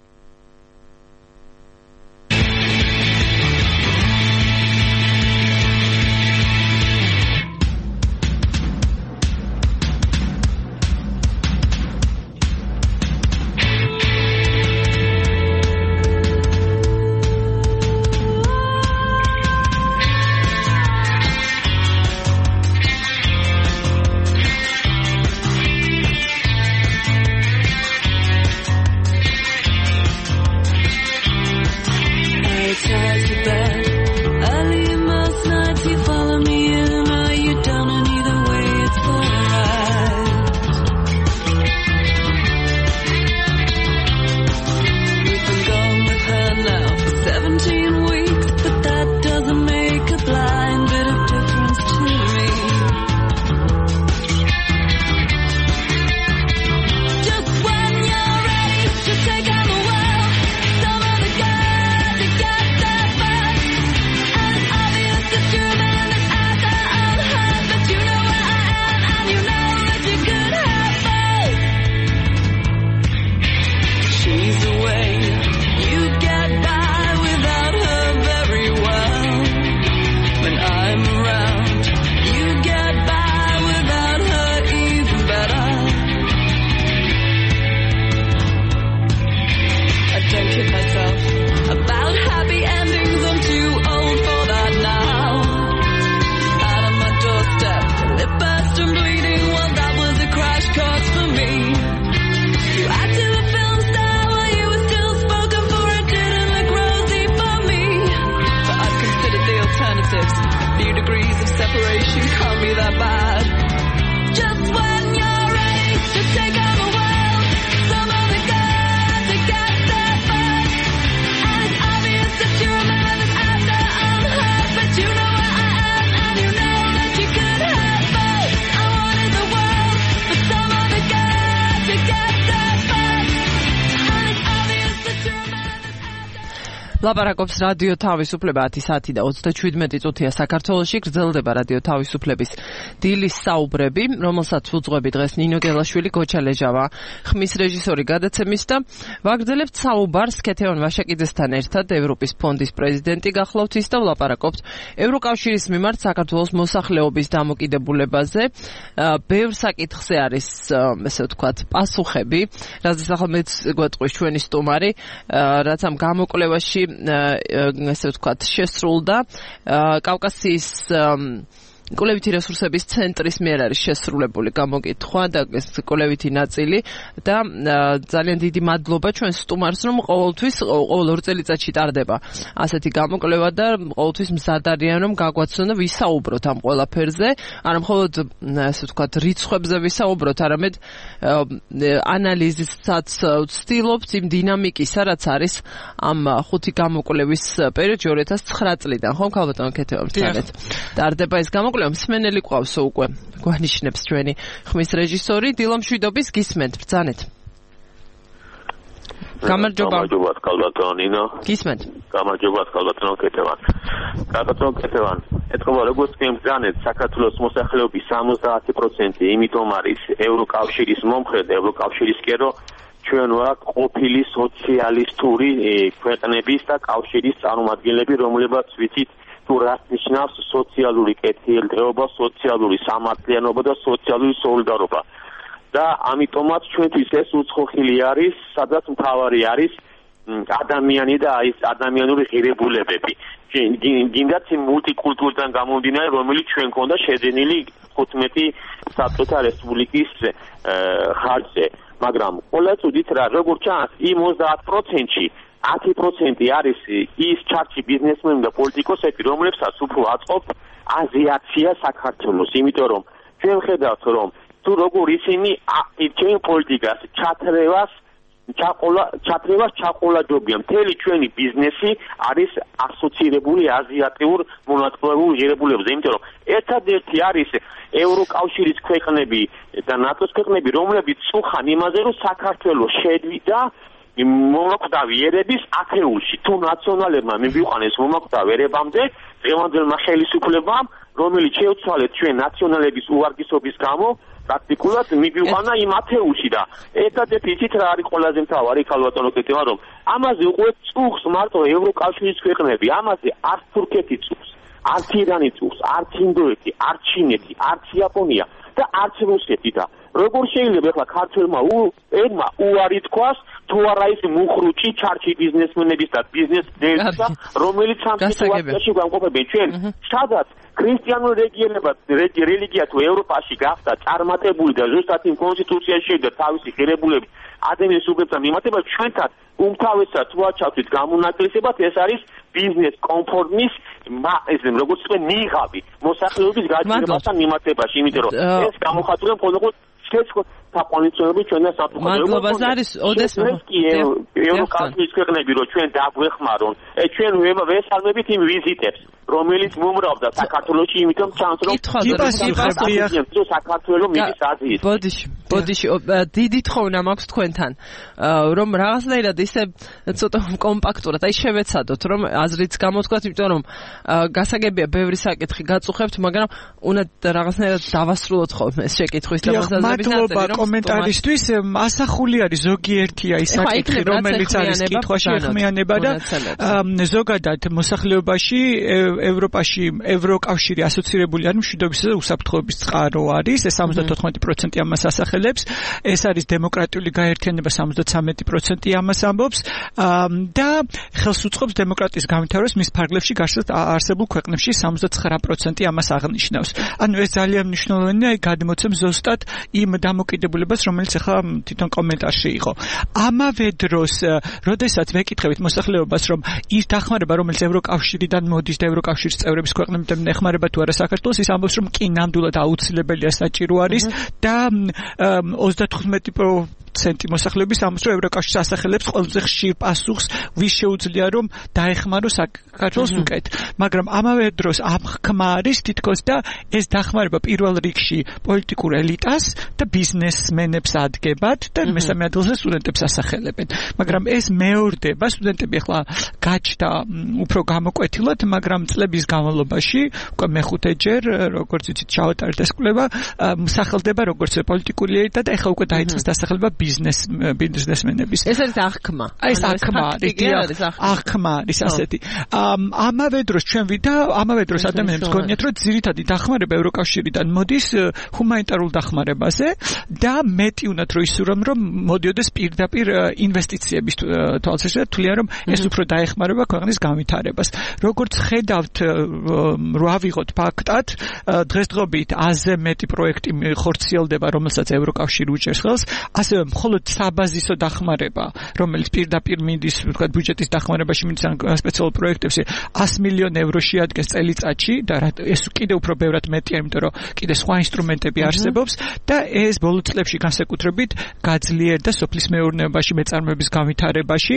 ლაპარაკობს რადიო თავისუფლება ათი საათი და ოცდაშვიდმეტი წუთია საქართველოში. გრძელდება რადიო თავისუფლების დილის საუბრები, რომელსაც უძღვები დღეს ნინო გელაშვილი, გოჩა ლეჟავა, ხმის რეჟისორი გადაცემის და ვაგრძელებთ საუბარს ქეთევან ვაშაკიძესთან ერთად, ევროპის ფონდის პრეზიდენტი გახლავთ ის და ვლაპარაკობთ ევროკავშირის მიმართ საქართველოს მოსახლეობის დამოკიდებულებაზე. ბევრ საკითხზე არის, ესე ვთქვათ, პასუხები, რაზეც ახლა მეც გვეტყვის ჩვენი სტუმარი, რაც ამ გამოკვლევაში ესე ვთქვათ შესრულდა კავკასიის კოლევითი რესურსების ცენტრის მიერ არის შესრულებული გამოკითხვა და ეს კოლევითი ნაწილი და ძალიან დიდი მადლობა ჩვენ სტუმარს, რომ ყოველთვის ყოველ ორ წელიწადში ტარდება ასეთი გამოკვლევა და ყოველთვის მზად არიან რომ გაგვაცნონ და ვისაუბროთ ამ ყველაფერზე, არა მხოლოდ ესე ვთქვათ რიცხვებზე ვისაუბროთ, არამედ ანალიზისაც ვცდილობთ იმ დინამიკისა, რაც არის ამ ხუთი გამოკვლევის პერიოდში ორი ათას ცხრა წლიდან, ხო, ქალბატონო ქეთევან მწარეთ. ტარდება ეს გამოკვლევა მსმენელი ყავსო უკვე გვანიშნებს ჩვენი ხმის რეჟისორი დილამშვიდობის გისმენთ ბრძანეთ. გამარჯობა. გამარჯობა ქალბატონო ნინო. გისმენთ. გამარჯობა ქალბატონო ქეთევან. ქალბატონო ქეთევან, ეთქობა როგორც გემბრძანეთ საქართველოს მოსახლეობის სამოცდაათი პროცენტი იმიტომ არის ევროკავშირის მომხრე და ევროკავშირის კერო ჩვენ ვართ ყოფილი სოციალისტური ქვეყნების და კავშირის წარმომადგენლები, რომლებიც ვიცით თუ რას ნიშნავს სოციალური კეთილდღეობა, სოციალური სამართლიანობა და სოციალური სოლიდარობა. და ამიტომაც ჩვენთვის ეს უცხოხილი არის, სადაც მთავარი არის ადამიანი და აი ეს ადამიანური ღირებულებები. გინდათ იმ მულტიკულტურიდან გამომდინარე, რომელიც ჩვენ გქონდა შეძენილი თხუთმეტი საბჭოთა რესპუბლიკის ხარჯზე. მაგრამ ყოველთვის ვთქვით რა, როგორც ჩანს, იმ ოცდაათ პროცენტში ათი პროცენტი არის ის ჩარჩი ბიზნესმენი და პოლიტიკოსები, რომლებსაც უფრო აწყობთ აზიაცია საქართველოს, იმიტომ რომ ჩვენ ხედავთ რომ თუ როგორ ისინი ჩვენ პოლიტიკას ჩათრევას ჩაყოლა ჩათრევას ჩაყოლაჯობია მთელი ჩვენი ბიზნესი არის ასოცირებული აზიატიურ მონაწილეულ ღირებულებებზე, იმიტომ რომ ერთადერთი არის ევროკავშირის ქვეყნები და ნატოს ქვეყნები, რომლებიც წუხან იმაზე, რომ საქართველოს შედვიდა მომაკვდავი ერების ათეულში. თუ ნაციონალებმა მივიყვანეს მომაკვდავ ერებამდე, დღევანდელმა ხელისუფლებამ, რომელიც შეუცვალეთ ჩვენ ნაციონალების უვარგისობის გამო, პრაქტიკულად მივიყვანა იმ ათეულში და ერთადერთი იცით რა არის ყველაზე მთავარი, ქალბატონო კეთება, რომ ამაზე უყურეთ წუხს მარტო ევროკავშირის ქვეყნები, ამაზე არც თურქეთი წუხს, არც ირანი წუხს, არც ინდოეთი, არც ჩინეთი, არც იაპონია და არც რუსეთი და როგორ შეიძლება ახლა ქართველმა ერმა უარი თქვას თუ არა ის მუხრუჭი ჩარჩი ბიზნესმენების და ბიზნესმენებისა, რომელიც ამ სიტუაციაში განყოფებენ ჩვენ, სადაც ქრისტიანულ რელიგია თუ ევროპაში გახდა წარმატებული და ზუსტად იმ კონსტიტუციაში შევიდა თავისი ღირებულებით ადამიანის უბედურებთან მიმართება, ჩვენთან უმთავრესად თუ აჩავთ გამონაკლისებად ეს არის ბიზნეს კონფორმის ესე როგორც თქვენ მიღავი მოსახლეობის გაჭირებასთან მიმართებაში, იმიტომ რომ ეს გამოხატულია მხოლოდ შეწყო თაყვანისმცემლები ჩვენ და საფუძვლად. მადლობა ზარის ოდესმე. ევროკავშირის ქვეყნები რომ ჩვენ დაგვეხმარონ, ჩვენ ვესალმებით იმ ვიზიტებს, რომელიც მომრავდა საქართველოში, იმიტომ ჩანს რომ საქართველოს მიდის აზიის. ბოდიში, ბოდიში, დიდი თხოვნა მაქვს თქვენთან, რომ რაღაცნაირად ისე ცოტა კომპაქტურად, აი შევეცადოთ, რომ აზრიც გამოთქვათ, იმიტომ რომ გასაგებია ბევრი საკითხი გაწუხებთ, მაგრამ უნდა რაღაცნაირად დავასრულოთ ხოლმე ეს შეკითხვის და მოსაზრების ნაწილი. კომენტარისთვის ასახული არის ზოგიერთი აი საკითხი, რომელიც არის კითხვაში ეხმიანება და ზოგადად მოსახლეობაში ევროპაში ევროკავშირი ასოცირებული არის მშვიდობისა და უსაფრთხოების წყარო არის, ეს სამოცდათოთხმეტი პროცენტი ამას ასახელებს, ეს არის დემოკრატიული გაერთიანება სამოცდათვრამეტი პროცენტი ამას ამბობს და ხელს უწყობს დემოკრატიის განვითარებას მის ფარგლებში არსებულ ქვეყნებში სამოცდაცხრა პროცენტი ამას აღნიშნავს. ანუ ეს ძალიან მნიშვნელოვანია, აი გადმოცემს ზუსტად იმ დამოკიდებულებას, რომელიც ახლა თვითონ კომენტარში იყო. ამავე დროს, როდესაც ვეკითხებით მოსახლეობას, რომ ის დახმარება, რომელიც ევროკავშირიდან მოდის და ევროკავშირის წევრების ქვეყნებიდან ეხმარება თუ არა საქართველოს, ის ამბობს, რომ კი ნამდვილად აუცილებელია საჭირო არის და ოცდათხუთმეტი პროცენტი მოსახლეობის ამბობს, რომ ევროკავშირი ასახელებს ყველაზე ხშირ პასუხს, ვის შეუძლია რომ დაეხმაროს საქართველოს უკეთ. მაგრამ ამავე დროს ამ ხმა არის თითქოს და ეს დახმარება პირველ რიგში პოლიტიკურ ელიტას და ბიზნესმენებს ადგებათ და მესამე ადგილზე სტუდენტებს ასახელებენ. მაგრამ ეს მეორდება, სტუდენტები ახლა გაჩნდა უფრო გამოკვეთილად, მაგრამ წლების განმავლობაში, უკვე მეხუთეჯერ, როგორც იცით, ჩავატარეთ ეს კვლევა, მსახელდება როგორც პოლიტიკური ელიტა და ახლა უკვე დაიწყეს დასახელება ბიზნეს ბიზნესმენების. ეს არის აღქმა. აი ეს აღქმა არის, აღქმა არის ასეთი. ამავე დროს ჩვენ ვიდა, ამავე დროს ადამიანებს გონიათ, რომ ძირითადი დახმარება ევროკავშირიდან მოდის ჰუმანიტარულ დახმარებაზე და მეტი უნდათ რომ ისურვონ, რომ მოდიოდეს პირდაპირ ინვესტიციების თვალსაჩინო, თვლიან რომ ეს უფრო დაეხმარება ქვეყნის განვითარებას. როგორც ხედავთ, რო ავიღოთ ფაქტად, დღესდღეობით აზე მეტი პროექტი ხორციელდება, რომელსაც ევროკავშირი უჭერს ხელს, ასევე მხოლოდ საბაზისო დახმარება, რომელიც პირდაპირ მიდის, ვთქვათ, ბიუჯეტის დახმარებაში მიდის სპეციალურ პროექტებში, ას მილიონ ევრო შეადგენს წელიწადში და ეს კიდევ უფრო ბევრად მეტია, იმიტომ რომ კიდე სხვა ინსტრუმენტები არსებობს და ეს ბოლო წლებში განსაკუთრებით გაძლიერდა სოფლის მეურნეობაში, მეწარმეების განვითარებაში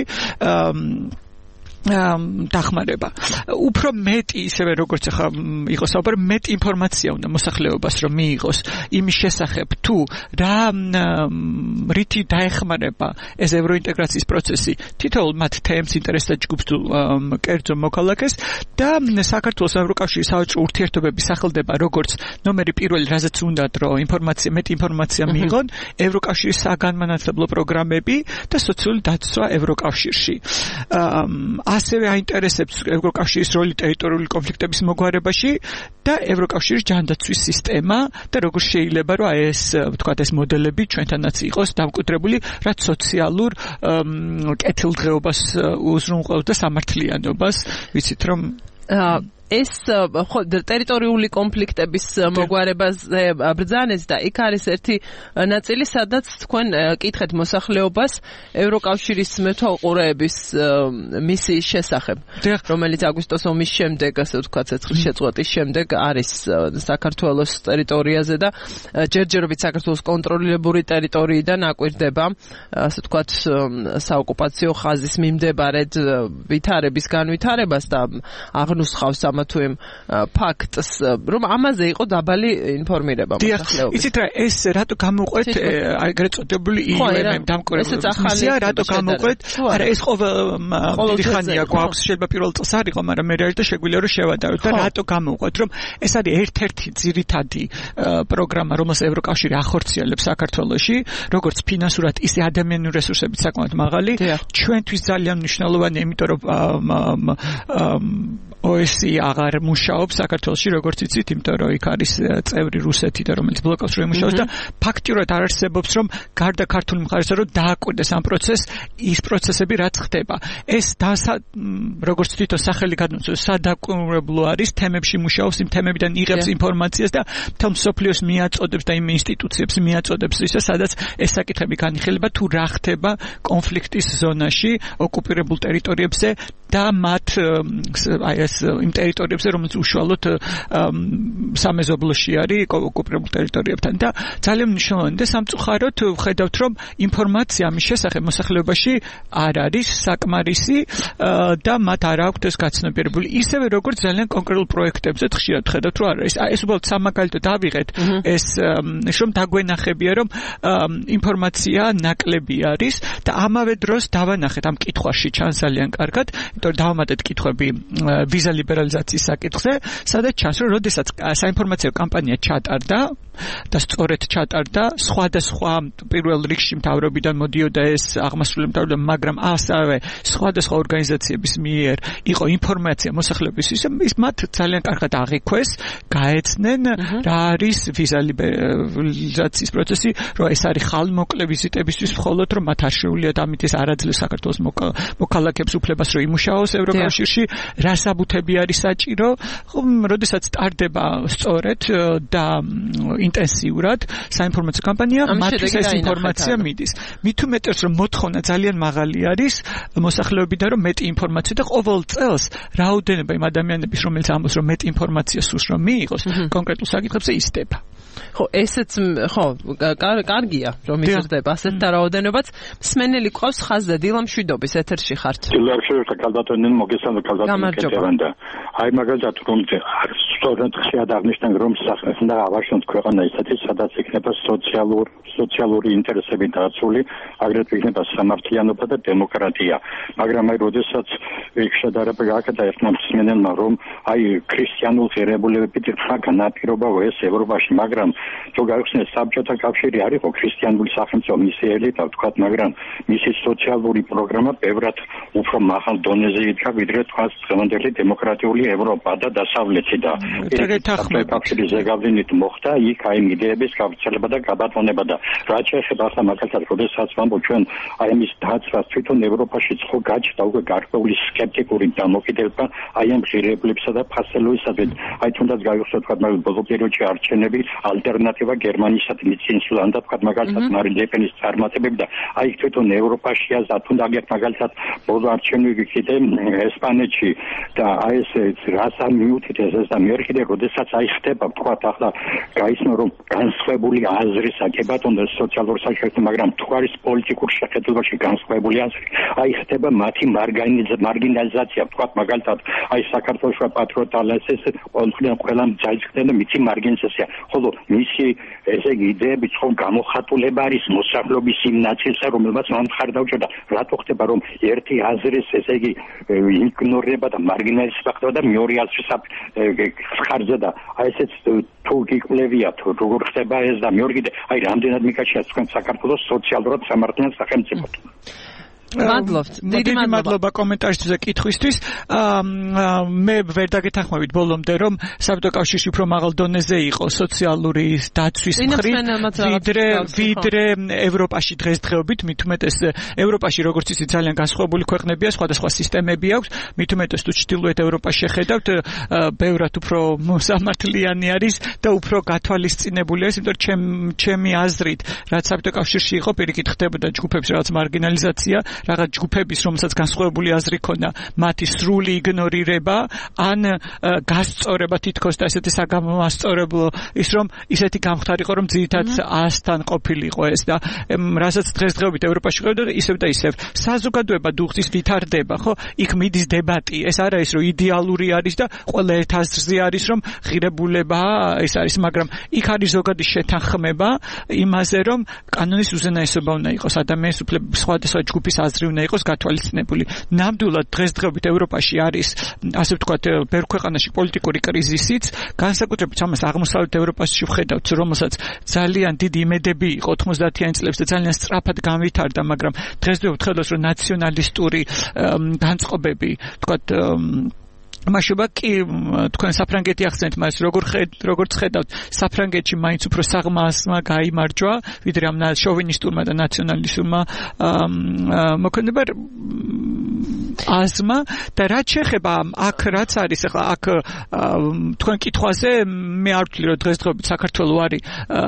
დახმარება. უფრო მეტი ისევე როგორც ახლა იყო საუბარი, მეტი ინფორმაცია უნდა მოსახლეობას რომ მიიღოს იმის შესახებ თუ რა რითი დაეხმარება ეს ევროინტეგრაციის პროცესი თითოეულ მათ თემს ინტერესთა ჯგუფს თუ კერძო მოქალაქეს და საქართველოს ევროკავშირის სავაჭრო ურთიერთობების სახელდება როგორც ნომერი პირველი, რაზეც უნდათ რომ ინფორმაცია, მეტი ინფორმაცია მიიღონ, ევროკავშირის საგანმანათლებლო პროგრამები და სოციალური დაცვა ევროკავშირში. ასევე აინტერესებს ევროკავშირის როლი ტერიტორიული კონფლიქტების მოგვარებაში და ევროკავშირის ჯანდაცვის სისტემა და როგორ შეიძლება რომ ეს ვთქვათ ეს მოდელები ჩვენთანაც იყოს დამკვიდრებული, რაც სოციალურ კეთილდღეობას უზრუნველყოფს და სამართლიანობას, ვიცით რომ ეს ხო ტერიტორიული კონფლიქტების მოგვარებაზე ბრძანეს და იქ არის ერთი ნაწილი, სადაც თქვენ კითხეთ მოსახლეობას ევროკავშირის მეთვალყურეების მისიის შესახებ, რომელიც აგვისტოს ომის შემდეგ, ასე ვთქვათ, ცეცხლის შეწყვეტის შემდეგ არის საქართველოს ტერიტორიაზე და ჯერჯერობით საქართველოს კონტროლირებული ტერიტორიიდან აკვირდება, ასე ვთქვათ, საოკუპაციო ხაზის მიმდებარედ ვითარების განვითარებას და აღნუსხავს ამა თუ იმ ფაქტს, რომ ამაზე იყო დაბალი ინფორმირება მოსახლეობის. იცით რა, ეს რატო გამოყვეთ ეგრეთ წოდებული ი იუ ემ დამკვირვებლების მისია, რატო გამოყვეთ? არა, ეს ყოველ დიდი ხანია გვაქვს, შეიძლება პირველ წელს არ იყო, მაგრამ მე რა და შეგვიძლია რომ შევადაროთ და რატო გამოყვეთ, რომ ეს არის ერთ-ერთი ძირითადი პროგრამა, რომელსაც ევროკავშირი ახორციელებს საქართველოში, როგორც ფინანსურად, ისე ადამიანური რესურსებით საკმაოდ მაღალი. ჩვენთვის ძალიან მნიშვნელოვანია, იმიტომ რომ ო ეს ი აღარ მუშაობს საქართველოში, როგორც იცით, იმიტომ რომ იქ არის წევრი რუსეთი და რომელიც ბლოკავს რომ იმუშაოს და ფაქტიურად არ არსებობს რომ გარდა ქართული მხარესა რომ დააკვირდეს ამ პროცესს ის პროცესები რაც ხდება. ეს როგორც თვითონ სახელი გადმოცემს, სადაკვირვებლო არის, თემებში მუშაობს, იმ თემებიდან იღებს ინფორმაციას და მთელ მსოფლიოს მიაწოდებს და იმ ინსტიტუციებს მიაწოდებს ისე, სადაც ეს საკითხები განიხილება თუ რა ხდება კონფლიქტის ზონაში, ოკუპირებულ ტერიტორიებზე და მათ აი ეს იმ ტერიტორიებზე, რომელიც უშუალოდ სამეზობლოში არის ოკუპირებულ ტერიტორიებთან და ძალიან მნიშვნელოვანია და სამწუხაროდ ვხედავთ, რომ ინფორმაცია ამის შესახებ მოსახლეობაში არ არის საკმარისი და მათ არ აქვთ ეს გაცნობიერებული. ისევე როგორც ძალიან კონკრეტულ პროექტებზე ხშირად ხედავთ, რომ არ არის. ეს უბრალოდ სამაგალითოდ ავიღეთ ეს რომ დაგვენახებია, რომ ინფორმაცია ნაკლები არის და ამავე დროს დავანახეთ ამ კითხვაში ჩანს ძალიან კარგად, იმიტომ რომ დავამატეთ კითხვები ვიზა ლიბერალიზაციის საკითხზე, სადაც ჩანს, რომ როდესაც საინფორმაციო კამპანია ჩატარდა და სწორედ ჩატარდა, სხვადასხვა პირველ რიგში მთავრობიდან მოდიოდა ეს აღმასრულებელი მთავრობა, მაგრამ ასევე სხვადასხვა ორგანიზაციების მიერ იყო ინფორმაცია მოსახლეობის, ის მათ ძალიან კარგად აღიქვეს, გაეცნენ რა არის ვიზა ლიბერალიზაციის პროცესი, რომ ეს არის ხალხმოკლე ვიზიტებისთვის მხოლოდ, რომ მათ არ შეუძლიათ ამით ეს არ აძლევს საქართველოს მოქალაქეებს უფლებას, რომ იმუშაოს ევროკავშირში, რა საბუთები არის საჭირო, როდესაც ტარდება სწორედ და ინტენსიურად საინფორმაციო კამპანია, მათთვის ეს ინფორმაცია მიდის. მით უმეტეს, რომ მოთხოვნა ძალიან მაღალი არის მოსახლეობიდან, რომ მეტი ინფორმაცია და ყოველ წელს რაოდენობა იმ ადამიანების, რომელიც ამბობს, რომ მეტი ინფორმაცია სურს, რომ მიიღოს კონკრეტულ საკითხებზე იზრდება. ხო, ესეც ხო, კარგია, რომ იზრდება ასეთ და რაოდენობაც. მსმენელი ყავს ხაზზე, დილა მშვიდობის ეთერში ხართ. დილა მშვიდობა, კალბატონენ მოგესალმებით, კალბატონენ კეთებანდა. აი მაგალითად რომ სწორედ ხშირად აღნიშნან, რომ სახნდა ავაშოთ ქვეყანა ისეთი, სადაც იქნება სოციალურ სოციალური ინტერესები დაცული, აგრეთვე იქნება სამართლიანობა და დემოკრატია. მაგრამ აი როდესაც იქ შედარება გააკეთა ერთმა მსმენელმა, რომ აი ქრისტიანულ ღირებულებებით ხა განაპირობა ეს ევროპაში, მაგრამ თუ გაიხსნეს საბჭოთა კავშირი არ იყო ქრისტიანული სახელმწიფო მისიელი და ვთქვათ, მაგრამ მისი სოციალური პროგრამა ბევრად უფრო მაღალ დონეზე იდგა, ვიდრე თქვათ დღევანდელი დემოკრატიული ევროპა და დასავლეთი და საბჭოთა კავშირის ზეგავლენით მოხდა იქ აი იდეების გავრცელება და გაბატონება და რაც შეეხება ახლა მაგალითად, როდესაც ვამბობ ჩვენ აი ამის დაცვას, თვითონ ევროპაში ხო გაჩნდა უკვე გარკვეული სკეპტიკური დამოკიდებულება აი ამ ღირებულებისა და ფასეულობისადმი. აი თუნდაც გაიხსნა თქვათ მაგალითად ბოლო პერიოდში არჩევნები ალტერნატივა გერმანიისადმი მიცინსულან და თქვათ მაგალითად მარინ ლე პენის წარმატებები და აი თვითონ ევროპაშია და თუნდაც მაგალითად ბოლო არჩევნები კიდე ესპანეთში და აი ეს რას არ მიუთით ეს და მე კიდე როდესაც აი ხდება თქვათ ახლა გაიცნო რომ განსხვავებული აზრის აკებატონ და სოციალურ საქმეში, მაგრამ თუ არის პოლიტიკურ შეხედულებაში განსხვავებული აზრი, აი ხდება მათი მარგინალიზაცია, თქვათ მაგალითად აი საქართველოს პატრიოტ ალიანსის ყველგან ყველა ძალისხმენ და მითი მარგინალიზაცია, ხოლო მისი ესე იგი იდეები ხო გამოხატულება არის მოსახლეობის იმ ნაწილსა, რომელმაც მან მხარი დაუჭერდა. რატო ხდება რომ ერთი აზრის ესე იგი იგნორება და მარგინალიზება ხდება და მეორე აზრის მხარზე და აი ესეც თუ გიკვლევიათ როგორ ხდება ეს და მეორე კიდე აი რამდენად მიკაჩია თქვენ საქართველოს სოციალურად სამართლიან სახელმწიფოდ. მადლობთ. დიდი მადლობა კომენტარისთვის და კითხვისთვის. მე ვერ დაგეთანხმებით ბოლომდე, რომ საბჭოთა კავშირში უფრო მაღალ დონეზე იყო სოციალური დაცვის მხრივ, ვიდრე ვიდრე ევროპაში დღესდღეობით, მით უმეტეს ევროპაში როგორც იცით ძალიან განსხვავებული ქვეყნებია, სხვადასხვა სისტემები აქვს, მით უმეტეს თუ ჩრდილოეთ ევროპას შეხედავთ, ბევრად უფრო სამართლიანი არის და უფრო გათვალისწინებული არის, იმიტომ რომ ჩემი აზრით, რაც საბჭოთა კავშირში იყო, პირიქით ხდებოდა ჯგუფებს რაღაც მარგინალიზაცია, რაღაც ჯგუფების, რომელსაც განსხვავებული აზრი ქონდა, მათი სრული იგნორირება, ან გასწორება თითქოს და ესეთი საგამოასწორებლო ის რომ ისეთი გამختارიყო რომ ძირითადად ასთან ყოფილიყო ეს და რასაც დღესდღეობით ევროპაში ხედავთ ისევ და ისევ საზოგადოება დუხტის ვითარდება, ხო? იქ მიდის დებატი, ეს არ არის რომ იდეალური არის და ყველა ერთ აზრზე არის რომ ღირებულება ეს არის, მაგრამ იქ არის ზოგადი შეთანხმება იმაზე რომ კანონის უზენაესობა უნდა იყოს, ადამიანის უფლებების სხვადასხვა ჯგუფის აზრი უნდა იყოს გათვალისწინებული. ნამდვილად დღესდღეობით ევროპაში არის ასე ვთქვათ, ბევრ ქვეყანაში პოლიტიკური კრიზისიც, განსაკუთრებით ამას აღმოსავლეთ ევროპაში ვხედავთ, რომელსაც ძალიან დიდი იმედები იყო ოთხმოცდაათიანი წლებში და ძალიან სწრაფად განვითარდა, მაგრამ დღესდღეობით ხედავს, რომ ნაციონალისტური განწყობები, ვთქვათ, მაშობა კი თქვენ საფრანგეთი ახსენეთ, მას როგორ როგორც ხედავთ, საფრანგეთში მაინც უფრო საღმასმა გაიმარჯვა, ვიდრე ამ შოვინისტურმა და ნაციონალისტურმა მოქმედება აზმა და რაც შეეხება აქ რაც არის ახლა აქ თქვენ კითხვაზე მე არ ვთვლი რომ დღესდღეობით საქართველოს არის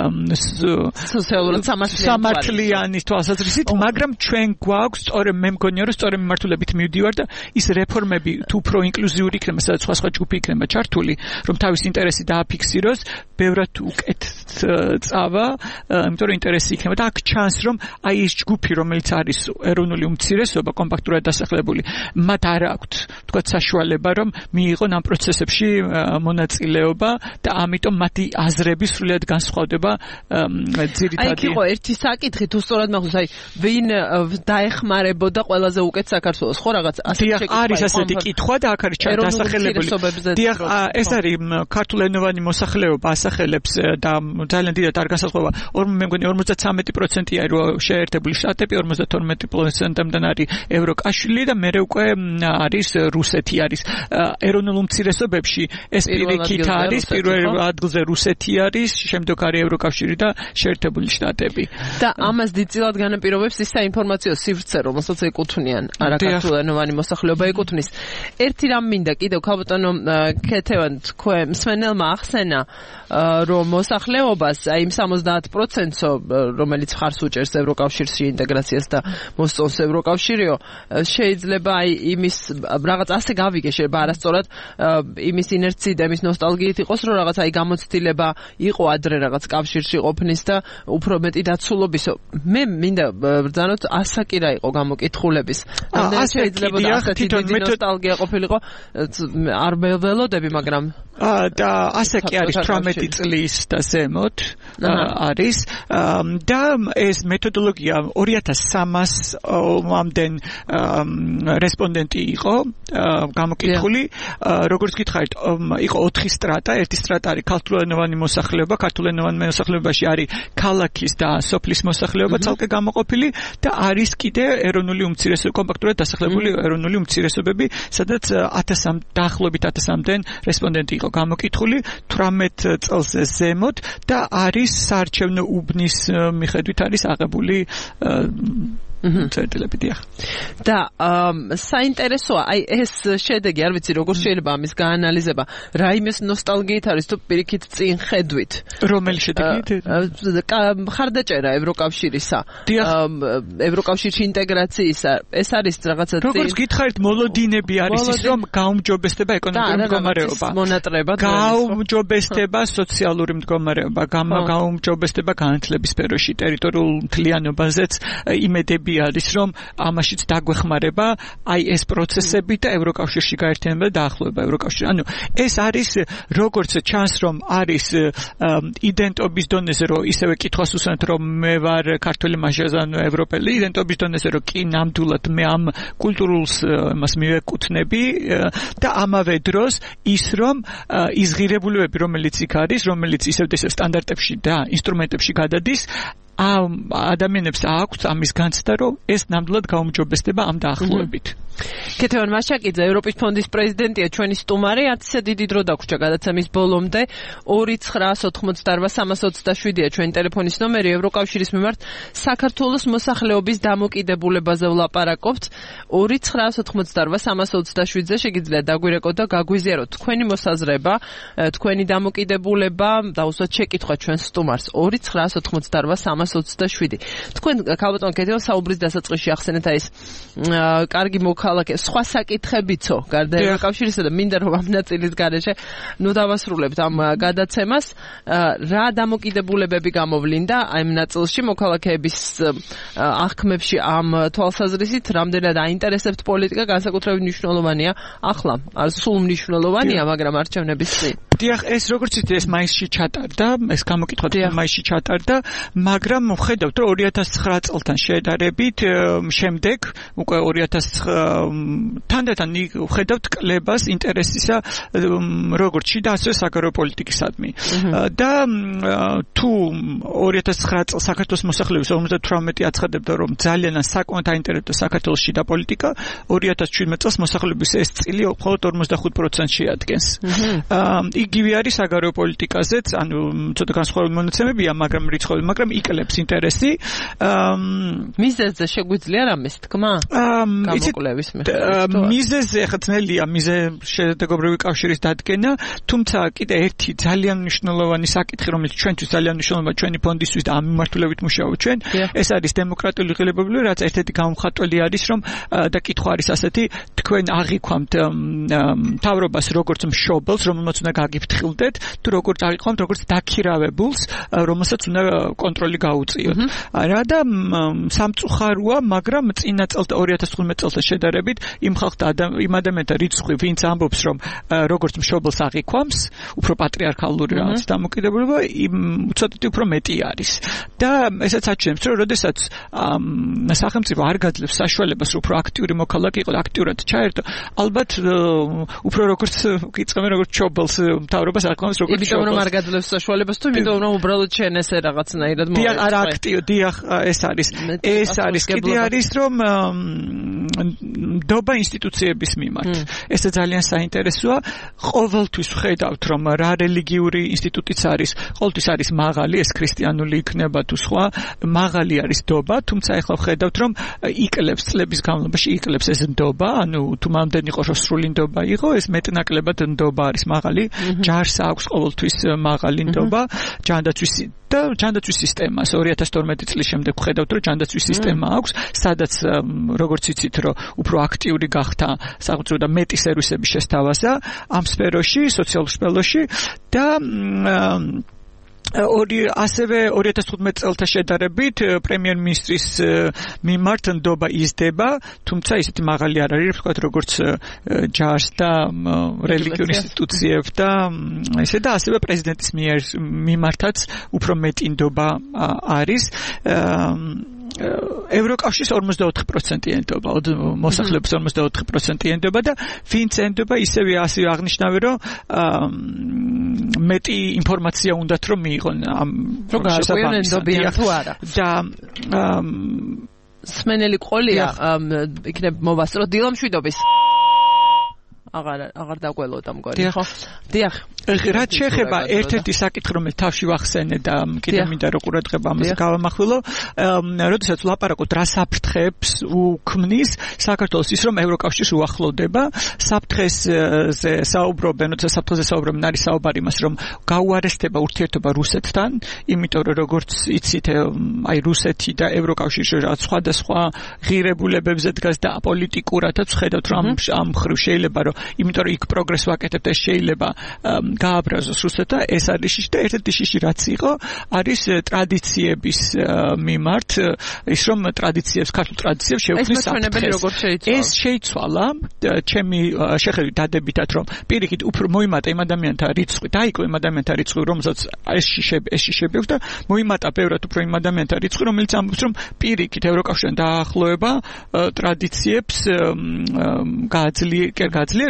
სოციალურად სამართლიანი თვალსაზრისით, მაგრამ ჩვენ გვაქვს სწორედ მე მგონია რომ სწორედ მიმართულებით მივდივარ და ის რეფორმები თუ უფრო ინკლუზიური იქნება, სადაც სხვა სხვა ჯგუფი იქნება ჩართული, რომ თავის ინტერესი დააფიქსიროს, ბევრად უკეთ წავა, იმიტომ რომ ინტერესი იქნება და აქ ჩანს რომ აი ეს ჯგუფი რომელიც არის ეროვნული უმცირესობა კომპაქტურად დასახლებული, მათ არ აქვთ თქვათ საშუალება რომ მიიღონ ამ პროცესებში მონაწილეობა და ამიტომ მათი აზრები სრულიად განსხვავდება ძირითადად. აი იყო ერთი საკითხი თუ სწორად მახსოვს, აი ვინ დაეხმარებოდა ყველაზე უკეთ საქართველოს, ხო რაღაც ასეთი შეკითხვა არის ასეთი კითხვა და აქ არის დასახელებული. დიახ, ეს არის ქართულენოვანი მოსახლეობა ასახელებს და ძალიან დიდად არ განსხვავება. მე მგონი ორმოცდათვრამეტი პროცენტი არის შეერთებული შტატები, ორმოცდათორმეტი პროცენტამდე არის ევროკავშირი და მერე უკვე არის რუსეთი არის. ეროვნულ უმცირესობებში ეს პირიქით არის, პირველ ადგილზე რუსეთი არის, შემდეგ არის ევროკავშირი და შეერთებული შტატები. და ამას დიდწილად განაპირობებს ის საინფორმაციო სივრცე, რომელსაც ეკუთვნიან არაქართულენოვანი მოსახლეობა ეკუთვნის. ერთი რამ მინდა კიდევ ქალბატონო ქეთევან თქვენ მსმენელმა ახსენა რომ მოსახლეობას აი იმ სამოცდაათ პროცენტსო რომელიც ხარს უჭერს ევროკავშირში ინტეგრაციას და მოსწონს ევროკავშირიო, შეიძლება აი იმის რაღაც ასე გავიგე, შეიძლება არასწორად იმის ინერციით, იმის ნოსტალგიით იყოს, რომ რაღაც აი გამოცდილება იყო ადრე რაღაც კავშირში ყოფნის და უფრო მეტი დაცულობისო. მე მინდა ბრძანოთ ასაკირა იყო გამოკითხულების. ამდენ შეიძლება ასეთი დიდი ნოსტალგია ყოფილიყო, არ ველოდები, მაგრამ და ასე კი არის თვრამეტი წლის და ზემოთ არის და ეს მეთოდოლოგია ორი ათას სამასამდენ რესპონდენტი იყო გამოკითხული, როგორც გითხარით, იყო ოთხი სტრატა, ერთი სტრატა არის ქართულენოვანი მოსახლეობა, ქართულენოვანი მოსახლეობაში არის ქალაქის და სოფლის მოსახლეობა ცალკე გამოყოფილი და არის კიდე ეროვნული უმცირესობები, კომპაქტურად დასახლებული ეროვნული უმცირესობები, სადაც ათასამდე დაახლოებით ათასამდენ რესპონდენტი იყო გამოკითხული თვრამეტ წელს ზემოთ და არის საარჩევნო უბნის მიხედვით არის აღებული წერტილები. დიახ. და საინტერესოა აი ეს შედეგი, არ ვიცი როგორ შეიძლება ამის გაანალიზება, რაიმეს ნოსტალგიით არის თუ პირიქით წინ ხედვით. რომელი შედეგი? მხარდაჭერა ევროკავშირისა, ევროკავშირში ინტეგრაციისა, ეს არის რაღაცა წინ. როგორც გითხარით, მოლოდინები არის ის რომ გაუმჯობესდება ეკონომიკური მდგომარეობა, მონატრება, გაუმჯობესდება სოციალური მდგომარეობა, გაუმჯობესდება განათლების სფეროში, ტერიტორიულ მთლიანობაზეც იმედები არის რომ ამაშიც დაგვეხმარება აი ეს პროცესები და ევროკავშირში გაერთიანება და დაახლოება ევროკავშირში. ანუ ეს არის როგორც ჩანს რომ არის იდენტობის დონეზე რომ ისევე კითხვას უსვამთ რომ მე ვარ ქართველი მაშაზანო ევროპელი, იდენტობის დონეზე რომ კი ნამდვილად მე ამ კულტურულს მას მივეკუთვნები და ამავე დროს ის რომ ის ღირებულებები რომელიც იქ არის, რომელიც ისევ და ისევ სტანდარტებში და ინსტრუმენტებში გადადის, ამ ადამიანებს აქვს ამის განცდა, რომ ეს ნამდვილად გაუმჯობესდება ამ დაახლოებით. კეთევან მაშაკიძე, ევროპის ფონდის პრეზიდენტია, ჩვენი სტუმარი, არც ისე დიდი დრო დაგვრჩა გადაცემის ბოლომდე. ორი ცხრაას ოცდაოთხმოცდაოთხ სამას ოცდაშვიდია ჩვენი ტელეფონის ნომერი. ევროკავშირის მიმართ საქართველოს მოსახლეობის დამოკიდებულებაზე ვლაპარაკობთ. ორი ცხრაას ოცდაოთხმოცდაოთხ სამას ოცდაშვიდზე შეგიძლიათ დაგვირეკოთ და გაგვიზიაროთ თქვენი მოსაზრება, თქვენი დამოკიდებულება, დაუსვათ შეკითხვა ჩვენ სტუმარს. ორი ცხრაას ოცდაოთხმოცდაოთხ სამას ოცდაშვიდი. თქვენ ქალბატონ კეთევან საუბრის დასაწყისში ახსენეთ აი ეს კარგი მოქალაქე, სხვა საკითხებიცო, გარდა ევროკავშირისა და მინდა რომ ამ ნაწილის გარეშე ნუ დავასრულებთ ამ გადაცემას, რა დამოკიდებულებები გამოვლინდა აი ამ ნაწილში მოქალაქეების აღქმებში ამ თვალსაზრისით, რამდენად აინტერესებთ პოლიტიკა, განსაკუთრებით მნიშვნელოვანია ახლა, არ სულ მნიშვნელოვანია, მაგრამ არჩევნების წინ. დიახ, ეს როგორც იცით, ეს მაისში ჩატარდა, ეს გამოკითხვა მაისში ჩატარდა, მაგრამ ხედავთ, რომ ორი ათას ცხრა წელთან შედარებით შემდეგ, უკვე ორი ათას თანდათან ხედავთ კლებას ინტერესისა როგორც შიდა, ასევე საგარეო პოლიტიკისადმი. და თუ ორი ათას ცხრა წელს საქართველოს მოსახლეობის ორმოცდათვრამეტი აცხადებდა, რომ ძალიან საკმაოდ აინტერესებდა საქართველოს შიდა პოლიტიკა, ორი ათას შვიდმეტ წელს მოსახლეობის ეს წილი მხოლოდ ორმოცდახუთ პროცენტს შეადგენს. იგივე არის საგარეო პოლიტიკაზეც, ანუ ცოტა განსხვავებული მონაცემებია, მაგრამ რიცხობი, მაგრამ იკლებს ინტერესი. მიზეზზე შეგვიძლია რამეს თქმა? გამოკვლევის მიხედვით. მიზეზზე ხა ძნელია მიზე შედეგობრივი კავშირის დადგენა, თუმცა კიდე ერთი ძალიან მნიშვნელოვანი საკითხი, რომელიც ჩვენთვის ძალიან მნიშვნელოვანია ჩვენი ფონდისთვის და ამ მიმართულებით მუშაობთ ჩვენ, ეს არის დემოკრატიული ღირებულება, რაც ერთ-ერთი გამხატველი არის, რომ და კითხვა არის ასეთი, თქვენ აღიქვამთ მთავრობას როგორც მშობელს, რომელმაც უნდა გაგიფრთხილდეთ, თუ როგორც აღიქვამთ როგორც დაქირავებულს, რომელსაც უნდა კონტროლი გაუწიოთ. რა და სამწუხაროა, მაგრამ წინა წელს ორი ათას თხუთმეტ წელთან შედარებით იმ ხალხთა იმ ადამიანთა რიცხვი, ვინც ამბობს, რომ როგორც მშობელს აღიქვამს, უფრო პატრიარქალური რაღაც დამოკიდებულება, იმ უცოტათი უფრო მეტი არის. და ესაც აჩვენებს, რომ როდესაც სახელმწიფო არ გაძლევს საშუალებას, უფრო აქტიური მოქალაქე იყოს, აქტიურად ჩაერთო, ალბათ უფრო როგორც გიწყებენ, როგორც მშობელს მთავრობას აღიქვამს, როგორც მშობელს. იმიტომ რომ არ გაძლევს საშუალებას, თუ იმიტომ რომ უბრალოდ შენ ესე რაღაცნაირად მოვა. დიახ, არა აქტიო, დიახ, ეს არის. ეს არის, კიდე არის, რომ ნდობა ინსტიტუციების მიმართ. ეს ძალიან საინტერესოა. ყოველთვის ვხედავთ, რომ რა რელიგიური ინსტიტუტიც არის, ყოველთვის არის მაღალი, ეს ქრისტიანული იქნება თუ სხვა, მაღალი არის ნდობა, თუმცა ახლა ვხედავთ, რომ იკლებს წლების განმავლობაში იკლებს ეს ნდობა, ანუ თუ მამდენი იყო სრული ნდობა იყო, ეს მეტნაკლებად ნდობა არის მაღალი, ჯარს აქვს ყოველთვის მაღალი ნდობა, ჯანდაცვის და ჯანდაცვის სისტემას ორი ათას თორმეტი წლის შემდეგ ვხედავთ, რომ ჯანდაცვის სისტემა აქვს, სადაც როგორც იცით, რომ უფრო აქტიური გახდა სახელმწიფო და მეტი სერვისების შესთავაზა ამ სფეროში, სოციალურ სფეროში და ორი ასევე ორი ათას თხუთმეტ წელთან შედარებით პრემიერ-მინისტრის მიმართ ნდობა იზრდება, თუმცა ისეთი მაღალი არ არის, ვთქვათ, როგორც ჯარს და რელიგიურ ინსტიტუციებს და ესე და ასევე პრეზიდენტის მიმართაც უფრო მეტი ნდობა არის. ევროკავშირის ორმოცდაოთხი პროცენტი ენდობა, მოსახლეობის ორმოცდაოთხი პროცენტი ენდობა და ვინც ენდობა, ისევე ასევე აღნიშნავენ, რომ მეტი ინფორმაცია უნდათ რომ მიიღონ ამ შესაბამისად თუ არა. და სმენელი ყოლია იქნებ მოვასწრო დილამშვიდობის. აღარ აღარ დაგველოდა მგონი, ხო? დიახ. რაც შეეხება ერთ-ერთი საკითხი, რომელიც თავში ვახსენე და კიდევ მინდა რომ ყურადღება ამაზე გავამახვილო, როდესაც ვლაპარაკობთ რა საფრთხეებს უქმნის საქართველოს ის, რომ ევროკავშირს უახლოვდება, საფრთხეზე საუბრობენ, როცა საფრთხეზე საუბრობენ, არის საუბარი იმას, რომ გაუარესდება ურთიერთობა რუსეთთან, იმიტომ რომ როგორც იცით, აი რუსეთი და ევროკავშირი რაც სხვადასხვა ღირებულებებზე დგას და პოლიტიკურადაც ხედავთ, რომ ამ მხრივ შეიძლება რომ იმიტომ რომ იქ პროგრესს ვაკეთებთ, ეს შეიძლება გააბრაზოს რუსეთთან, ეს არის შიში და ერთ-ერთი შიში რაც იყო, არის ტრადიციების მიმართ, ის რომ ტრადიციებს, ქართულ ტრადიციებს შეუქმნის საფრთხეს. ეს შეიცვალა, ჩემი შეხედვით დადებითად, რომ პირიქით უფრო მოიმატა იმ ადამიანთა რიცხვი, დაიკლო იმ ადამიანთა რიცხვი, რომელსაც ეს შიშები, ეს შიშები აქვს და მოიმატა ბევრად უფრო იმ ადამიანთა რიცხვი, რომელიც ამბობს, რომ პირიქით ევროკავშირთან დაახლოება ტრადიციებს გააძლიერებს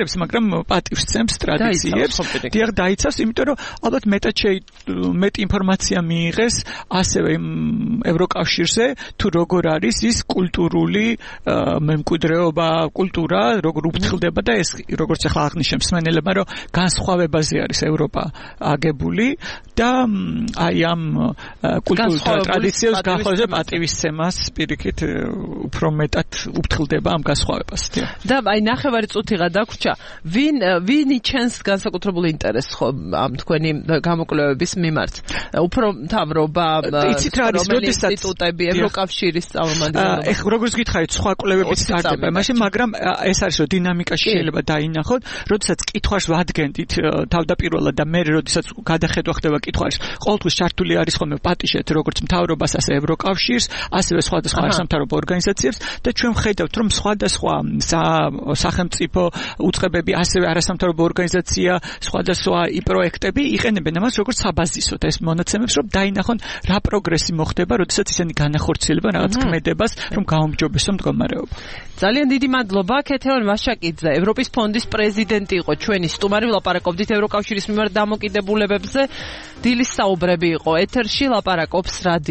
აფარებს, მაგრამ პატივს ცემს ტრადიციებს. დიახ, დაიცავს, იმიტომ რომ ალბათ მეტად მეტ ინფორმაცია მიიღეს ასევე ევროკავშირზე, თუ როგორ არის ის კულტურული მემკვიდრეობა, კულტურა, როგორ უფრთხილდება და ეს როგორც ახლა აღნიშნე მსმენელებმა, რომ განსხვავებაზე არის ევროპა აგებული და აი ამ კულტურულ ტრადიციებს განხორციელებს პატივისცემას პირიქით უფრო მეტად უფრთხილდება ამ განსხვავებას. და აი ნახევარი წუთიღა დაგვრჩა, ვინ ვინი ჩენს განსაკუთრებულ ინტერესს ხო ამ თქვენი გამოკვლევების მიმართ? უფრო მთავრობა, იცით რა არის, როდესაც ინსტიტუტები, ევროკავშირის წარმომადგენლები. ეხლა როგორც გითხარით, სხვა კვლევებიც ტარდება, მაშინ მაგრამ ეს არის რომ დინამიკაში შეიძლება დაინახოთ, როდესაც კითხვას ვადგენდით თავდაპირველად და მე როდესაც გადახედვა ხდება კითხვის, ყოველთვის ჩართული არის ხოლმე პატიჟეთ როგორც მთავრობას, ასე ევროკავშირს, ასევე სხვადასხვა არასამთავრობო ორგანიზაციებს და ჩვენ ვხედავთ რომ სხვადასხვა სახელმწიფო უწყებები, ასევე არასამთავრობო ორგანიზაცია, სხვადასხვა პროექტები იყენებენ ამას როგორც საბაზისოდ ეს მონაცემებს, რომ დაინახონ რა პროგრესი მოხდება, როდესაც ისინი განახორციელებენ რაღაც ქმედებას, რომ გაუმჯობესონ მდგომარეობა. ძალიან დიდი მადლობა, ქეთევან ვაშაკიძე, ევროპის ფონდის პრეზიდენტი იყო ჩვენი სტუმარი, ვლაპარაკობდით ევროკავშირის მიმართ დამოკიდებულებებზე. დილის საუბრები იყო ეთერში, ლაპარაკობს რადიო